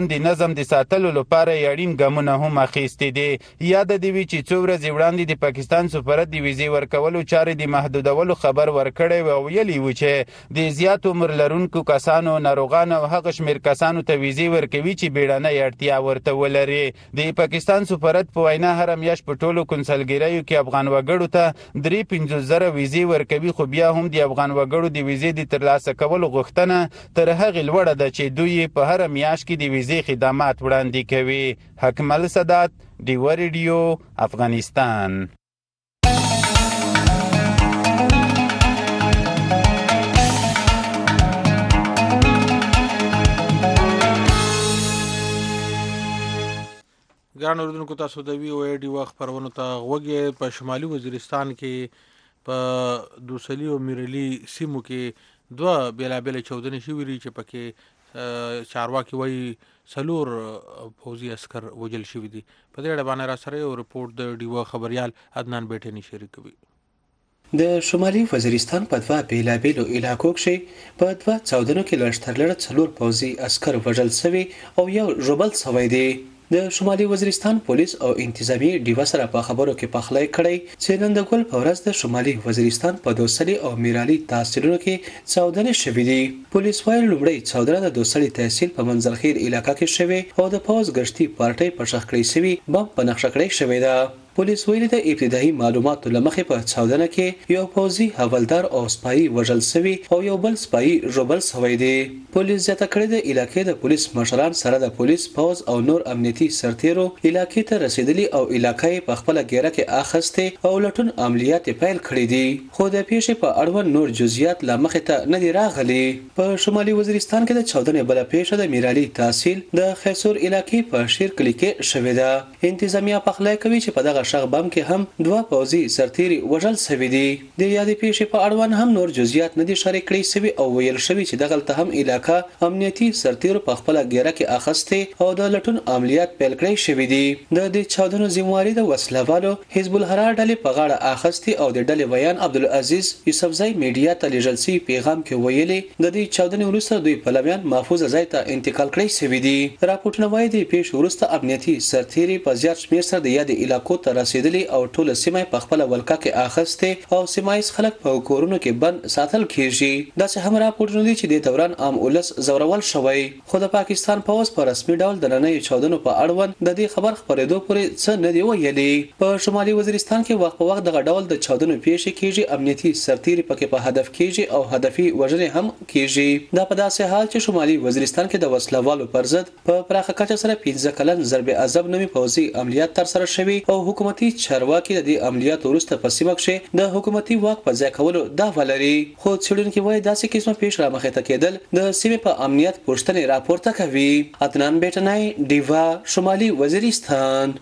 قانون د نظم د ساتلو لپاره اړین ګامونه هم اخیستي دي. یاد دې وي چې څو ورځې وړاندې د پاکستان سفارت د ویزې ورکولو چارې د محدودولو خبر ورکړی و او ویلي و چې د زیات عمر لرونکو کسانو، ناروغانو او هغه شمېر کسانو ته ویزې ورکوي چې بیړنۍ اړتیا ورته ولري. د پاکستان سفارت په وینا هر میاشت په ټولو کنسلګریو کې افغان وګړو ته درې پنځوس زره ویزې ورکوي، خو بیا هم د افغان وګړو د ویزې د ترلاسه کولو غوښتنه تر هغې لوړه ده چې دوی په هر میاشت کې د ویزې خدمات وړاندې کوي. حکمل سادات، ډیوه ریډیو، افغانستان. ګران اردوونکو، تاسو د وی او ای ډیوه خبرونو ته غوږ. په شمالي وزیرستان کې په دوسلي او میرلي سیمو کې دوه بیلابېلې چاودنې شوې دي چې پکې چارواکي وایي څلور پوځي عسکر وژل شوي دي. په دې اړه باندې را سره یو رپورټ د ډیوه خبریال عدنان بیټني شریکوي. د شمالي وزیرستان په دوه بیلابېلو علاقو کې په دوه چاودنو کې لږ تر لږه څلور پوځي عسکر وژل شوي او یو ژوبل شوی دی. د شمالي وزیرستان پولیس او انتظامی ډیوه سره په خبرو کې پخلی کړی چې نن د ګل په ورځ د شمالي وزیرستان په دوسلي او میرالي تحصیلونو کې چاودنې شوې دي. پولیس وايي لومړی چاودنه د دوسلي تحصیل په منځلخیر علاقه کې شوې او د پوز ګشتي پارټۍ په شخ کړی شوی بم په نقشه کړی شوی ده. پولیس ویلي د ابتدایي معلوماتو لمخې په چاودنه کې یو پوځي حوالدار او سپایي وژل شوی او یو بل سپایي ژوبل شوی دی. پولیس زیاته کړې د علاقې د پولیس مشران سره د پولیس پوز او نور امنیتي سرتیرو علاقې ته رسیدلی او علاقې په خپل ګیره کې اخسته او لټون عملیات پیل کړې دي، خو د پیښې په اړوند نور جزئیات لمخې ته نه دی راغلي. په شمالي وزیرستان کې د چاودنې بل پیښه د میرالي تحصیل د خیسور علاقې په شیر کلی کې شوې ده. انتظامیه پخلی کوي چې په دغه شغ بم کې هم دوه پوځي سرتیري وژل شوي دي. د یادې پیښې په اړوند هم نور جزئیات نه دي شریک کړي شوي او ویل شوي چې دغلته هم علاقه امنیتي سرتیرو په خپل ګیره کې اخسته او د لټون عملیات پیل کړي شوي دي. د دې چاودنو ذمہواری د وسلوالو حزب الحرار ډلې په غاړه اخسته او د ډلې ویان عبدالعزیز یوسفزئی میډیا ته لیږل شوی پیغام کې ویلي د دې چاودنې وروسته دوی پلویان محفوظ ځای ته انتقال کړي شوي دي. راپورټونه وایي د پیښې وروسته امنیتي سرتیري په زیات شمېر سره د یادې علاقو ته رسیدلي او ټول سیمه په خپل ولکه کې اخسته او سیمایي خلک په کورونو کې بند ساتل کیږي. دا څه هم راپورټونه دي چې د دوران عام ولس زورول شوی، خو د پاکستان پوز په رسمي ډول د نړۍ چاودنو په اړوند د دې خبر خبرېدو پورې څه نه دی ویلي. په شمالي وزیرستان کې وخت په وخت دغه ډول د چاودنو پیښې کیږي، امنیتي سرتیري پکې په هدف کیږي او هدفي وژنې هم کیږي. دا په داسې حال چې شمالي وزیرستان کې د وسلوالو پر ضد په پراخه کچه سره پنځه کلن ضرب عذاب نومي پوځي عملیات تر سره شوي او حکومتي چارواکي د دې عملیاتو وروسته په سیمه کې د حکومتي واک په ځای کولو دعوه لري. خو څېړونکي وایي داسې قسمه پیښ رامخې ته کېدل د سیمې په امنیت پوښتنې راپورته کوي. عدنان بیټنی، ډیوه، شمالي وزیرستان.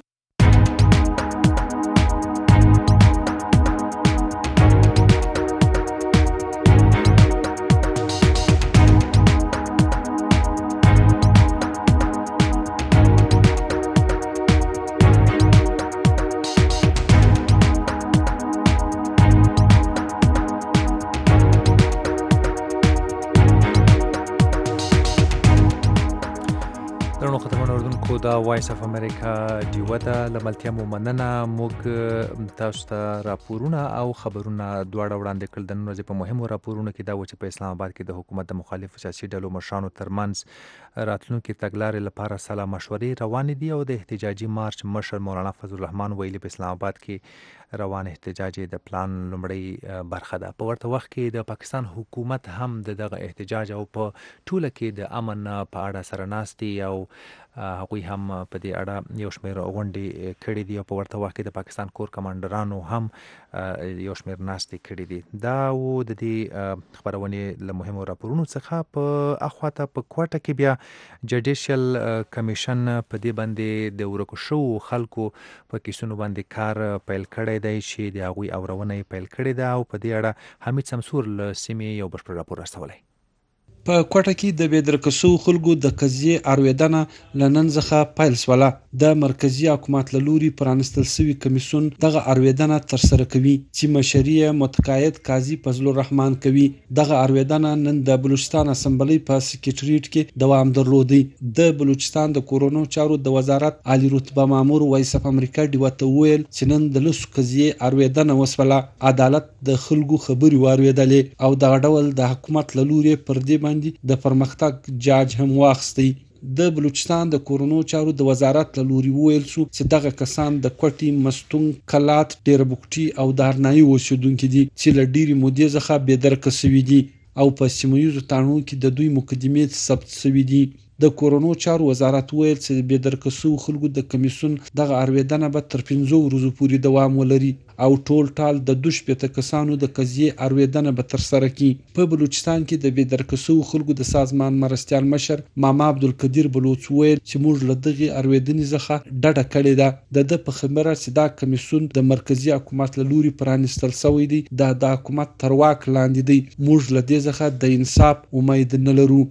دا وایس اف امریکا ډیوه ده. لملتیا مو مننه. موږ تاسو ته راپورونه او خبرونه دواړه وړاندې کړل. د نن ورځې په مهمو راپورونو کې دا و چې په اسلام آباد کې د حکومت د مخالفو سیاسي ډلو مشرانو ترمنځ راتلونکي تګلارې لپاره سلا مشورې روانې دي او د احتجاجي مارچ مشر مولانا فضل الرحمن ویلي په اسلام آباد کې روان احتجاج د پلان لومړی برخه ده. په ورته وخت کې د پاکستان حکومت هم د دغه احتجاج او په ټوله کې د امن په اړه سره ناستي او هغوی هم په دې اړه یو شمېر غونډې کړي دي او په ورته وخت کې د پاکستان کور کمانډرانو هم یو شمېر ناستې کړي دي. دا و د دې خپرونې له مهمو راپورونو څخه. په اخواته په کوټه کې بیا جډیشل کمیشن په دې باندې د ورکو شوو خلکو په کیسونو باندې کار پیل کړی دی چې د هغوی اورونه یې پیل کړې ده او په دې اړه حمید سمسور له سیمې یو بشپړ راپور راستولی. په کوټه کې د بېدرکسو خلکو د قضیې اړویدنه له نن څخه پیل شوله. د مرکزي حکومت له لوري پرانستل سوي کمیسیون دغه اړویدنه ترسره کوي چې مشري متقاعد قاضي فضل الرحمن کوي. دغه اړویدنه نن د بلوچستان اسمبلی په سکریټریټ کې دوام درلودی. د بلوچستان د کورونو چارو د وزارت عالی رتبه مامور وایس اف امریکا ډیوته ویل چې نن د لسو قضیې اړویدنه وسوله. عدالت د خلکو خبرې واورېدلې او دغه ډول د حکومت له لوري پر دې د پرمختګ جاج هم واخستی. د بلوچستان د کورونو چارو د وزارت له لوري ویل شو چې دغه کسان د کوټي، مستون، کلات، ډیربوکټي او دارنایي اوسیدونکي دي چې له ډیرې مودې څخه بېدرکه سوي دي او په سیمه ییزو تړونونو کې د دوی مقدمې ثبت سوي دي. د کورونو چارو وزارت ویل چې بېدرکه سوو خلکو د کمیسیون دغه اړویدنه به تر پنځو ورځو پورې دوام ولري او ټول ټال د دوه شپېته کسانو د قضیې اړویدنه به ترسره کړي. په بلوچستان کې د بېدرکه سوو خلکو د سازمان مرستیال مشر ماما عبدالقدیر بلوچ ویل چې موږ له دغې اړویدنې څخه ډډه کړې ده. د ده په خبره چې دا کمیسیون د مرکزي حکومت له لوري پرانستل شوی دی، دا د حکومت تر واک لاندې دی. موږ له دې څخه د انصاف امید نه لرو.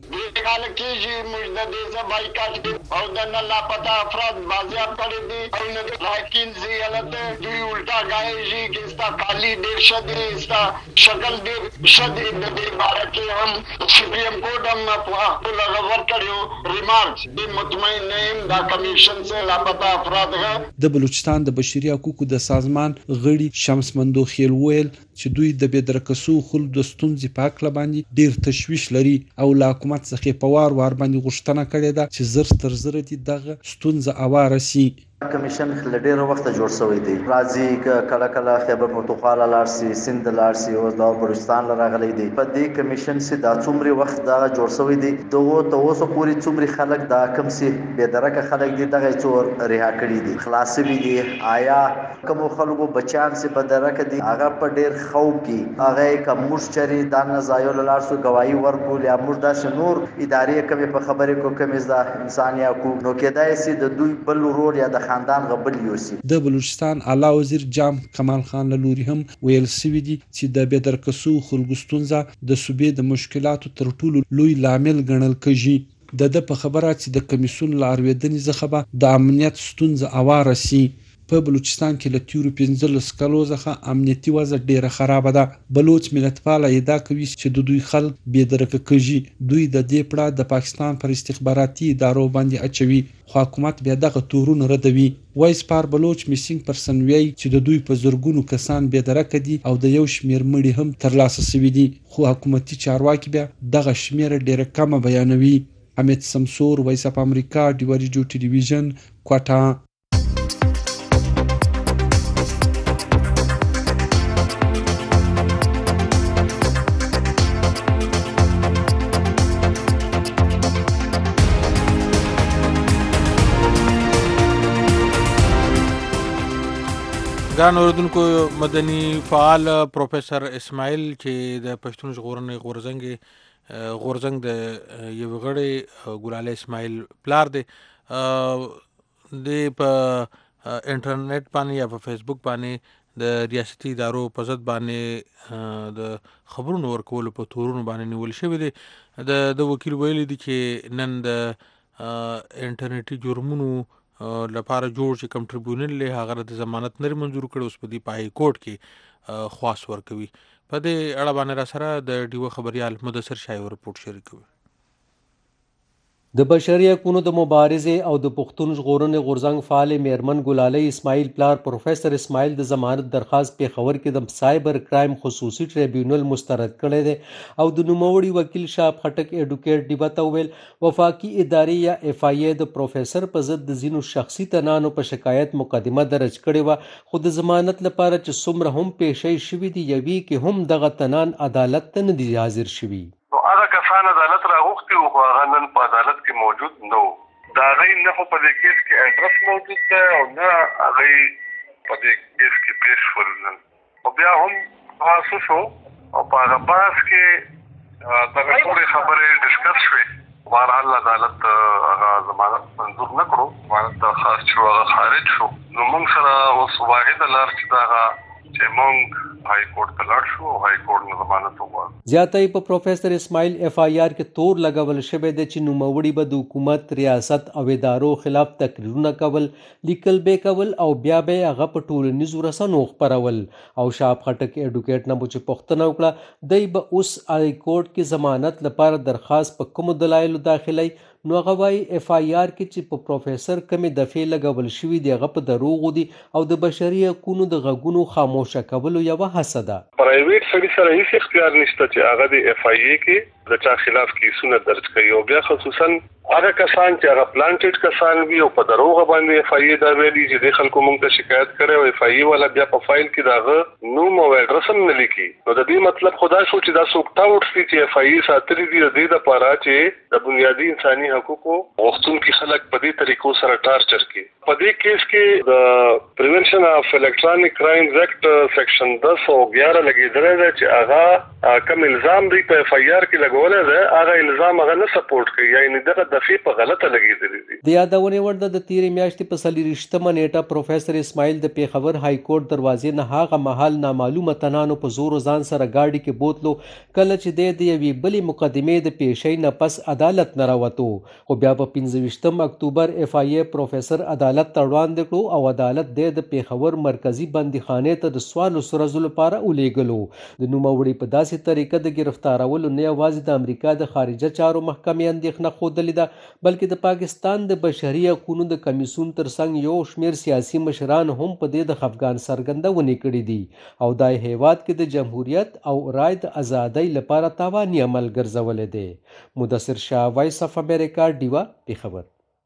او د نه لاپتا افراد بازیاب کړي دي او نه راکین زی الته دوی الټا غایي چې ستا خالی ډیر شدي ستا شکل ډیر شدي د دې باره کې هم سپریم کورټ هم په لغور کړیو ریمارکس د مطمئن نیم دا کمیشن سے لاپتا افراد ہے. د بلوچستان د بشري حقوقو د سازمان غړي شمس مندوخیل ویل چې دوی د بېدرکسو خلکو د ستونزې په هکله باندې ډیر تشویش لري او له حکومت څخه په وار وار باندې غوښتنه کړې ده چې زر تر زره دي دغه ستونزه اواره سي. کمیشن له ډېر وخت جوړ شوی دی. راځي کله کله خیبر پختونخوا لاړ شي، سند لاړ شي، اوس دا بلوچستان راغلی دی. په دې کمیشن سي دا څومره وخت دا جوړ شوی دی، دغه ته اوس پوری څومره خلک دا کم سي بېدرکه خلک دي دغه څور رها کړی دي، خلاص وی دي. آیا کوم خلکو بچان سي بېدرکه دي هغه په ډېر خوب کې هغه کوم مشتري دا نه ځایو لاړ شو گواہی ورکول یا موږ دا شنور ادارې کوي په خبرې کو کوم ځا انساني حقوق نو کېدای سي د دوی بل رول یا د خاندان غبل یوسي. د بلوچستان اعلی وزیر جام کمال خان له لوري هم ویل سوي دي چې د بېدرکسو خلکو ستونزه د صوبې د مشکلاتو تر ټولو لوی لامل ګڼل کېږي. د ده په خبره چې د کمیسیون له اړویدنې څخه به د امنیت ستونزه اواره سي. په بلوچستان کې له تیرو پنځلسو کالو څخه امنیتي وضع ډیره خرابه ده. بلوچ ملتپاله ادعا کوي چې د دوی خلک بېدرکه کېږي. دوی د دې پړه د پاکستان پر استخباراتي ادارو باندې اچوي خو حکومت بیا دغه تورونه ردوي. وایس پار بلوچ میسینګ پرسن وایي چې د دوی په زرګونو کسان بېدرکه دي او د یو شمیر مړي هم ترلاسه شوي دي خو حکومتي چارواکي بیا دغه شمیره ډیره کمه بیانوي. حمید سمسور، وایس اف امریکا، ډیوریجو ټلویزیون، کوټه. ګران اوریدونکو، مدني فعال پروفیسر اسماعیل چې د پښتون ژغورنې غورځنګ غورځنګ د یو غړي ګلاله اسماعیل پلار دی، د په انټرنیټ باندې یا په فیسبوک باندې د ریاستي ادارو په ضد باندې د خبرونو ورکولو په تورونو باندې نیول شوی دی. د د وکیل ویلي دي چې نن د انټرنیټي جرمونو لپاره جوړ چې کوم ټریبیونل له هغه د ضمانت نه منظور کړي اوس په دې پای کورټ کې خواست ورکوي. په دې اړه باندې را سره د ډیو خبريال مدثر شایو رپورټ شریکوي. د بشري حقوقو د مبارزې او د پښتون ژغورنې غورځنګ فعال میرمن ګلاله اسماعیل پلار پروفیسر اسماعیل د ضمانت درخواست پیښور کې د سایبر کرایم خصوصي ټریبیونل مسترد کړی دی او د نوموړي وکیل شاه خټک ایډوکیټ ډیبته ویل وفاقي ادارې یا اف آی ای د پروفیسر په ضد د ځینو شخصي تنانو په شکایت مقدمه درج کړې وه خو د ضمانت لپاره چې څومره هم پیښې شوي دي یوې کې هم دغه تنان عدالت ته نه دي حاضر شوي. هغه کسان عدالت راغوښتي وو خو هغه نن په عدالت کې موجود نه وو. د هغوی نه خو په دې کیس کې اډرس موجود دی او نه هغوی په دې کیس کې پیش شول نن. خو بیا هم بحث وشو او په هغه بحث کې دغه ټولې خبرې ډسکس شوې. بهرحال عدالت هغه ضمانت منظور نه کړو، ضمانت درخواست چې هغه خارج شو. نو موږ سره اوس واحده لار چې د هغه چې موږ های کورټ ته لاړ شو او های کورټ نه ضمانت وغواړو. زیاتې په پروفیسر اسماعیل اف آی آر کې تور لګول شوی دی چې نوموړي به د حکومت ریاست او ادارو خلاف تقریرونه کول، لیکل به کول او بیا به هغه په ټولنیزو رسنیو خپرول. او شاب خټک ایډوکیټ نه مو چې پوښتنه وکړه دی به اوس های کورټ کې ضمانت لپاره درخواست په کومو دلایلو داخلي، نو هغه وایي اف آی آر کې چې په پروفیسر کمې دفعې لګول شوي دي هغه په دروغو دي او د بشري حقونو د غږونو خاموشه کولو یوه هڅه ده. پرایویټ سړي سره هیڅ اختیار نشته چې هغه د اف آی ای کې د چا خلاف کیسونه درج کوي او بیا خصوصا هغه کسان چې هغه پلانټډ کسان وي او په دروغ باندې اف آی ای دا ویلي چې د خلکو مونږ ته شکایت کړي او اف آی ای والا بیا په فایل کې داغه نوم او اډرس هم نه لیکي. نو د دې مطلب خدا شو چې دا څوک تاوټ سي چې اف آی ای ساتري دي د دې لپاره چې د بنیادي انساني حقوقو غوښتونکي خلک په دې طریقو سره ټارچر کوي. په دې کیس کې د پریونشن اف الکترونیک کرایمز ایکټ سیکشن دس او ګیارہ لګیدل دی چې هغه کوم الزام دی په اف آی آر کې لګول دی هغه الزام هغه نه سپورټ کوي، یعنی دغه دفعه په غلطه لګیدل دي. د یادونې وړ ده د تیرې میاشتې په څلېرویشتمه نیټه پروفیسر اسماعیل د پیښور های کورټ دروازې نه هغه مهال نامعلومه تنانو په زور ځان سره گاډي کې بوتلو کله چې دی د یوې بلې مقدمې د پیشۍ نه پس عدالت نه راوتو، خو بیا په پنځه ویشتم اکتوبر اف آی ای پروفیسر عدالت ته وړاندې کړو او عدالت دی د پیښور مرکزي بندیخانې ته د څوارلسو ورځو لپاره ولیږلو. د نوموړي په داسې طریقه د ګرفتارولو نه یوازې د امریکا د خارجه چارو محکمې اندېښنه ښودلې ده بلکې د پاکستان د بشري حقوقو د کمیسیون ترڅنګ یو شمېر سیاسي مشران هم په دې د خفګان څرګندونې کړې دي او دا هیواد کې د جمهوریت او رای د ازادۍ لپاره تاواني عمل ګرځولی دی. مدثر شاه، وایس اف امریکا، ډیوا، پیښور.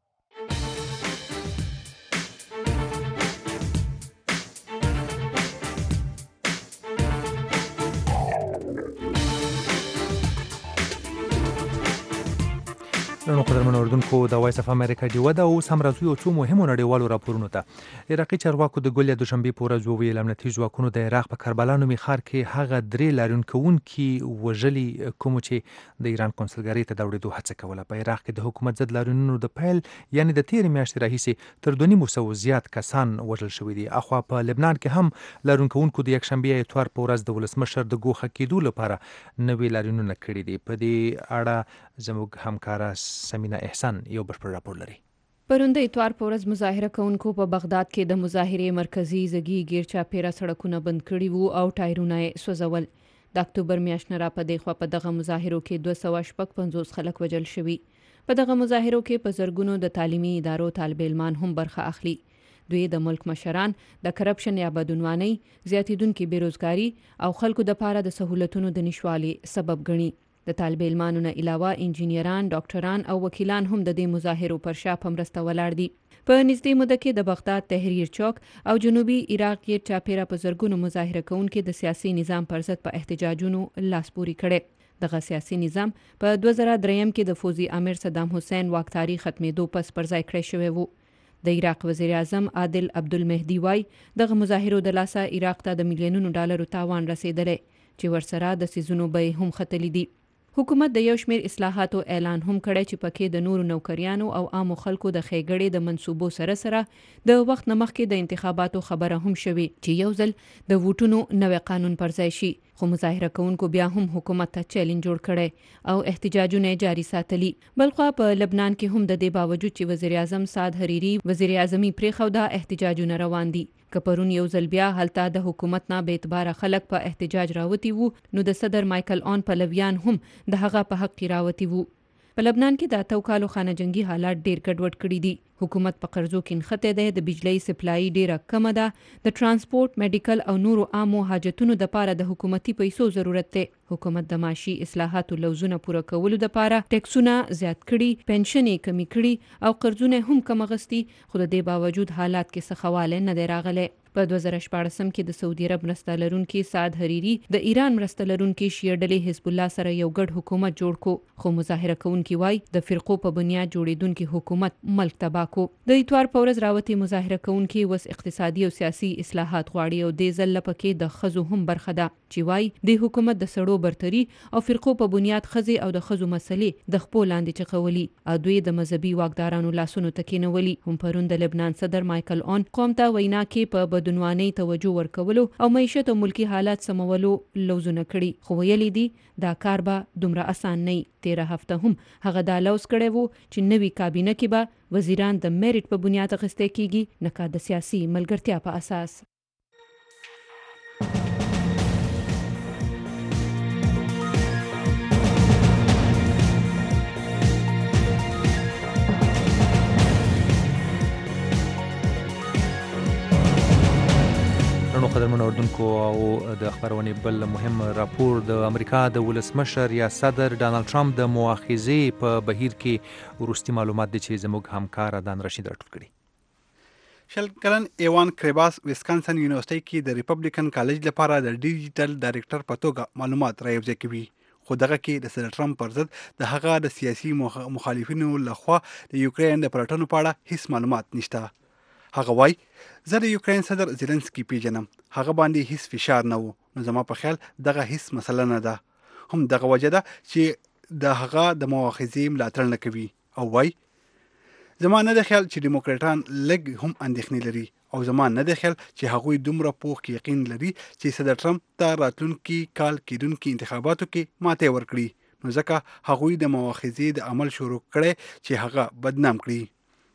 نو قدرمن اردوونکو د وایس اف امریکا ډیوا ده. اوس هم راځو یو څو مهمو نړیوالو راپورونو ته. عراقي چارواکو د ګل یا دوشنبې په ورځ وویل امنیتي ځواکونو د عراق په کربلا نومي ښار کې هغه درې لاریون کوونکي وژلي کومو چې د ایران کنسلګرۍ ته د وړېدو هڅه کوله. په عراق کې د حکومت ضد لاریونونو د پیل یعنې د تېرې میاشتې راهیسې تر دوه نیمو سوو زیات کسان وژل شوي دي. اخوا په لبنان کې هم لاریون کوونکو د یکشنبې اتوار په ورځ د ولسمشر د ګوښه کېدو لپاره نوي لاریونونه کړي دي. په دې اړه زموږ همکاره سمینا احسان یو بشپړ راپور لري. پرون د اتوار په ورځ مظاهره کوونکو په بغداد کې د مظاهرې مرکزي زګي ګیر چاپیره سړکونه بند کړي وو او ټایرونه یې سوځول. د اکتوبر میاشت نه را په دې خوا په دغه مظاهرو کې دوه سوه شپږ پنځوس خلک وژل شوي. په دغه مظاهرو کې په زرګونو د تعلیمي ادارو طالب علمان هم برخه اخلي. دوی د ملک مشران د کرپشن یا بدعنوانۍ، زیاتېدونکې بیروزګاري او خلکو دپاره د سهولتونو د نشوالي سبب ګڼي. د طالب علمانو نه علاوه انجینران، ډاکټران او وکیلان هم د دې مظاهرو پر شا په مرسته ولاړ دي. په نږدې موده کې د بغداد تحریر چوک او جنوبي عراق کې چاپیره په زرګونو مظاهره کوونکي د سیاسي نظام پر ضد په احتجاجونو لاس پورې کړي. دغه سیاسي نظام په دوه زره دریم کې د فوزي امیر صدام حسین واکداري ختمېدو پس پر ځای کړی شوی و. د عراق وزیر اعظم عادل عبدالمهدي وایي دغه مظاهرو د لاسه عراق ته د میلیونونو ډالرو تاوان رسېدلی چې ورسره د څیزونو بیې هم ختلي دي. حکومت د یو شمېر اصلاحاتو اعلان هم کړی چې پکې د نورو نوکریانو او عامو خلکو د ښېګړې د منصوبو سره سره د وخت نه مخکې د انتخاباتو خبره هم شوې چې یو ځل د ووټونو نوی قانون پر ځای شي. خو مظاهره کوونکو بیا هم حکومت ته چیلنج جوړ کړی او احتجاجونه جاري ساتلي. بلخوا په لبنان کې هم د دې باوجود چې وزیر اعظم سعد حریري وزیر اعظمي پرېښوده احتجاجونه روان دي. که پرون یو ځل بیا هلته د حکومت نه بې اعتباره خلک په احتجاج راوتي وو نو د صدر مایکل آن پلویان هم د هغه په حق کې راوتي وو. په لبنان کې د اتو کالو خانه جنگي حالات ډیر ګډوډ کړي دي. حکومت په قرضو کې نښتې ده، د بجلی سپلای ډیره کمه ده، د ترانسپورت، میډیکل او نورو عامو حاجتونو دپاره د حکومتي پیسو ضرورت دی. حکومت د معاشي اصلاحاتو لوزونه پوره کولو دپاره ټیکسونه زیات کړي، پنشنې کمی کړي او قرضونه هم کم اخیستي، خو د دې باوجود حالات کې څه ښه والی نه دی راغلی. په دوه زره شپاړسم کې د سعودي عرب مرسته لرونکي سعد حریري د ایران مرسته لرونکي شیعه ډلې حزب الله سره یو ګډ حکومت جوړ کو، خو مظاهره کوونکي وایي د فرقو په بنیاد جوړېدونکي حکومت ملک تباه خپلواکو. د اتوار په ورځ راوتي مظاهره کوونکي وس اقتصادي او سیاسي اصلاحات غواړي او دې ځل پکې د ښځو هم برخه ده چې وایي د حکومت د سړو برتري او فرقو په بنیاد ښځې او د ښځو مسلې د خپو لاندې چغولي او دوی د مذهبي واکدارانو لاسونو ته کېنولي. هم پرون د لبنان صدر مایکل اون قوم ته وینا کې په بدعنوانۍ توجه ورکولو او معیشت او ملکی حالات سمولو لوزونه کړي، خو ویلي دي دا کار به دومره اسان نه وي. تیره هفته هم هغه دا لوز کړی و چې نوي کابینه کې به وزیران د میرټ په بنیاد اخیستی کیږي، نه کا د سیاسي ملګرتیا په اساس. نو قدرمن اردوونکو او د خبرونې بل مهم راپور د امریکا د ولسمشر یا صدر ډانلډ ټرمپ د مؤاخذې په بهیر کې وروستي معلومات دي چې زموږ همکار دان رشید راټول کړي. شل کلن ایوان کریباس ویسکانسن یونیورسيټي کې د ریپبلیکن کالج لپاره د ډیجیټل ډایریکټر په توګه معلومات رايوځای کوي، خو دغه کې د صدر ټرمپ پر ضد د هغه د سیاسي مخالفینو لخوا د یوکرين د پلټنو په اړه هیڅ معلومات نشته. هغه وای زه د یوکرين صدر زيلنسکي پیژنم، هغه باندې هیڅ فشار نه و، نو زما په خیال دغه هیڅ مسله نه ده. هم دغه وجه ده چې د هغه د مؤاخذې ملاتړ نه کوي او وای زما نه د خیال چې دیموکراټان لږ هم اندېښنې لري او زما نه د خیال چې هغوی دومره پوخ یقین لري چې صدر ټرمپ ته راتلونکي کال کېدونکي انتخاباتو کې ماته ورکړي، نو ځکه هغوی د مؤاخذې د عمل شروع کړي چې هغه بدنام کړي.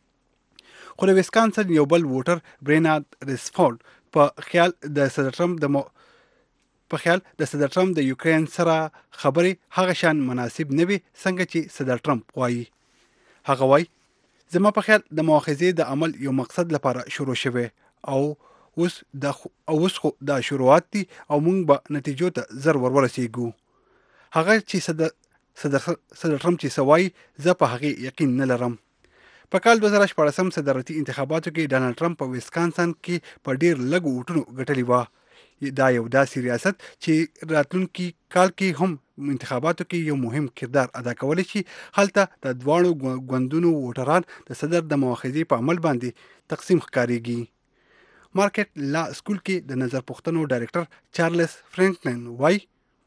خو د ویسکانسن یو بل ووټر برینارد ریسفورد په خیال د صدر ټرمپ د مو... په خیال د صدر ټرمپ د یوکرين سره خبرې هغه شان مناسب نه وي څنګه چې صدر ټرمپ وایي. هغه وایي زما په خیال د مؤاخذې د عمل یو مقصد لپاره شروع شوی او اوس د اوس خو د شروعات دي او موږ به نتیجو ته زر ور ورسېږو. هغه چې صدر صدر صدر ټرمپ چې سوای زه په هغه یقین نه لرم. په کال دوه زره شپاړسم صدارتي انتخاباتو کې ډانلډ ټرمپ په ویسکانسن کې په ډیر لږو ووټونو ګټلې وه. دا یو داسې ریاست چې راتلونکي کال کې هم انتخاباتو کې یو مهم کردار ادا کولی شي. هلته د دواړو ګوندونو ووټران د صدر د مؤاخذې په عمل باندې تقسیم ښکارېږي. مارکیټ لا سکول کې د نظر پوښتنو ډایرکټر چارلز فرانکلن وایي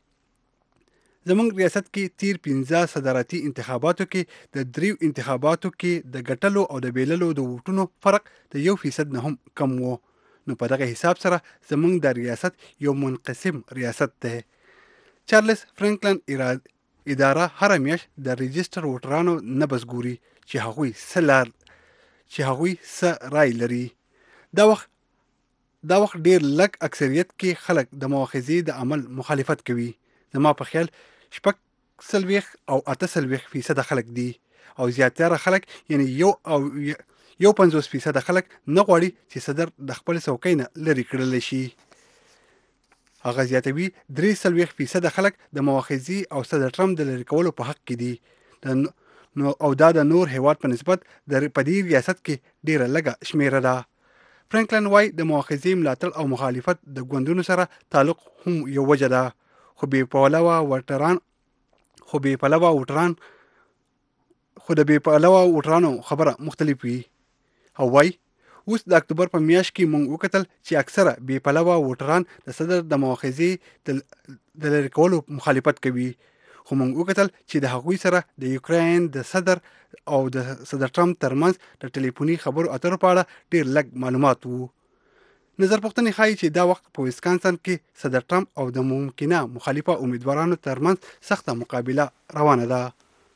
زمونږ ریاست کې تیر پنځه صدارتي انتخاباتو کې د دریو انتخاباتو کې د ګټلو او د بیللو د ووټونو فرق د یو فیصد نه هم کم وو، نو په دغه حساب سره زمونږ د ریاست یو منقسم ریاست دی. چارلز فرانکلن اداره هر میاشت د رجستر ووټرانو نبض ګوري چې هغوی سلار چې هغوی څه رای لري. دا وخت دا وخت ډیر لږ اکثریت کې خلک د مؤاخذې د عمل مخالفت کوي. زما په خیال شپږ سلويخ او اته سلويخ فیصد خلک دي او زیاتره خلک یعنی یو او یو پنځوس فیصد خلک نه غواړي چې صدر د خپل څوکۍ نه لرې کړل شي. هغه زیاتوي درې سلويخ فیصد خلک د مؤاخذې او صدر ټرمپ د لرې کولو په حق کې دي، نو او دا د نور هیواد په نسبت د پدې ریاست کې ډیره لږه شمیره ده. فرانکلن وای د مؤاخذې ملاتړ او مخالفت د ګوندونو سره تعلق هم یو وجه ده، خو بې پلوه وټران خو بې پلوه وټران خو د بې پلوه وټرانو خبره مختلف وي. او وای اوس د اکتوبر په میاشت کې موږ وکتل چې اکثره بې پلوه وټران د صدر د مؤاخذې د لرې کولو مخالفت کوي، خو موږ وکتل چې د هغوی سره د یوکرين د صدر او د صدر ټرمپ ترمنځ د ټلیفوني خبرو اترو په اړه ډیر لږ معلومات وو. نظر پوښتنې ښایي چې دا وخت په ویسکانسن کې صدر ټرمپ او د ممکنه مخالفه امیدوارانو ترمنځ سخته مقابله روانه ده.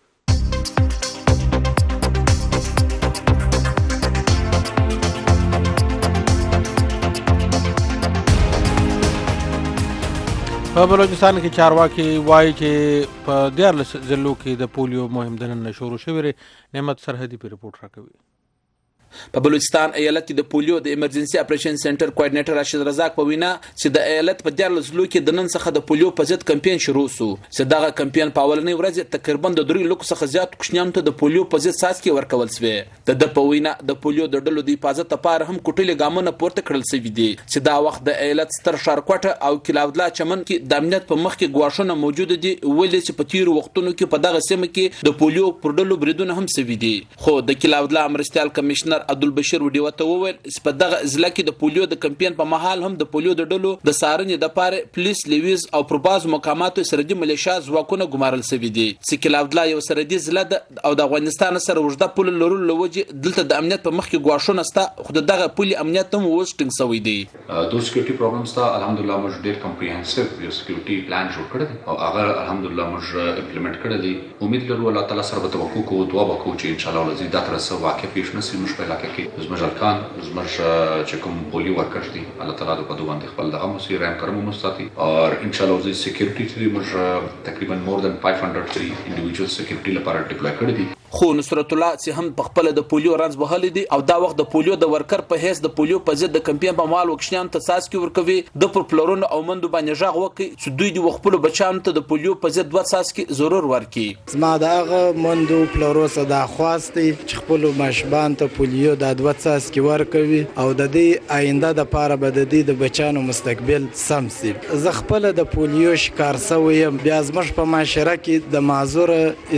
په بلوچستان کې چارواکي وایي چې په دیارلس ضلعو کې د پولیو مهم د نن شروع شوی. نعمت سرحدي په رپورټ راکوي. په بلوچستان ایالت کې د پولیو د ایمرجنسي اپریشن سنټر کوارډینیټر راشد رزاق په وینا چې د ایالت په دیارلس ضلعو کې د نن څخه د پولیو په ضد کمپاین شروع شو چې دغه کمپاین په اولنۍ ورځ تقریبا د درې لکو څخه زیات کوچنیانو ته د پولیو په ضد څاڅکي ورکول شوې د د په وینا د پولیو د ډلو د حفاظت لپاره هم کوټلې ګامونه پورته کړل شوي دي چې دا وخت د ایالت ستر ښارکوټه او کلاودلا چمن کې د امنیت په مخ کې ګواښونه موجود دي ولې چې په تیرو وختونو کې په دغه سیمه کې د پولیو پر ډلو بریدونه هم شوي دي خو د کلاودلا مرستیال کمشنر عبدالبشیر وډیو ته وویل چې په دغه ضلع کې د پولیو د کمپاین په مهال هم د پولیو د ډلو د سارنې د پاره پولیس لیویز او پر بعض مقاماتو سرحدي ملیشیا ځواکونه ګمارل شوي دي چې کلاودلا یو سرحدي ضلع ده او د افغانستان سره اوږده پوله لرلو له وجې دلته د امنیت په مخ کې ګواښونه شته خو د دغه پولې امنیت هم اوس ټینګ شوی دی دو سکیورټي پرابلمز ته الحمدلله موږ ډېر کمپریهنسیو یو سکیورټي پلان جوړ کړی دی او هغه الحمدلله موږ امپلیمنټ کړی دی امید لرو الله تعالی سره به توقع کوو دعا به کوو چې ان شاء الله ولزي دا تر څه واقع پیښ نشي موږ په علاقه کې زموږ ارکان زموږ چې کوم پولیو ورکرز دي الله تعالی د پدو باندې خپل دغه مسیر هم کرم مستاتي اور ان شاء الله زي سکیورټي ته موږ تقریبا مور دان five hundred انډیویډوال سکیورټي لپاره ډیپلوي کړی دي خو نصرت الله چې هم په خپل د پولیو رنځ بهلې دي او دا وخت د پولیو د ورکر په هیڅ د پولیو په ضد د کمپاین په مال وکښنان ته څاڅکي ورکوي د پر پلورونو او مندو باندې ژغ وکي چې دوی د خپل بچانو ته د پولیو په ضد دوه څاڅکي ضرور ورکي زما دغه مندو پلورو صدا خواستي چې خپل مشبان ته پولیو د دوه څاڅکي ورکوي او د دې آینده د پاره به د دې د بچانو مستقبل سم سي زه خپل د پولیو شکار سویم بیا زموږ په معاشره کې د معذور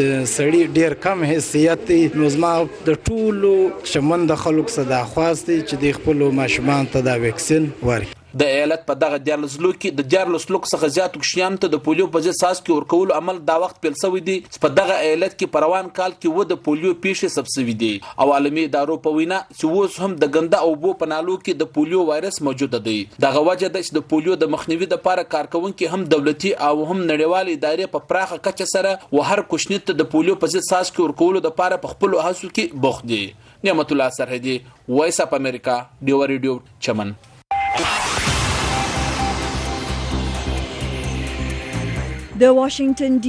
سړي ډیر کم حیثیت نو زما د ټولو شمن د خلکو صدا خواستي چې د خپل ماشومان ته دا ویکسین ورکړي د ایالت په دغه دیارلس ضلعو کې د دیارلس لکو څخه زیات کوچنیانو ته د پولیو په ضد څاڅکي ورکولو عمل دا وخت پیل شوی دی چې په دغه ایالت کې په روان کال کې و د پولیو پیښې ثبت شوي دي او عالمي ادارو په وینا چې اوس هم د ګنده اوبو په نالو کې د پولیو وایرس موجود دی دغه وجه ده چې د پولیو د مخنیوي لپاره کارکونکي هم دولتي او هم نړیوال ادارې په پراخه کچه سره و هر کوچنی ته د پولیو په ضد څاڅکي ورکولو لپاره په خپل هڅو کې بوخت دي نعمت الله سرحدي وایس اپ امریکا ډیو ریډیو چمن د واشنگټن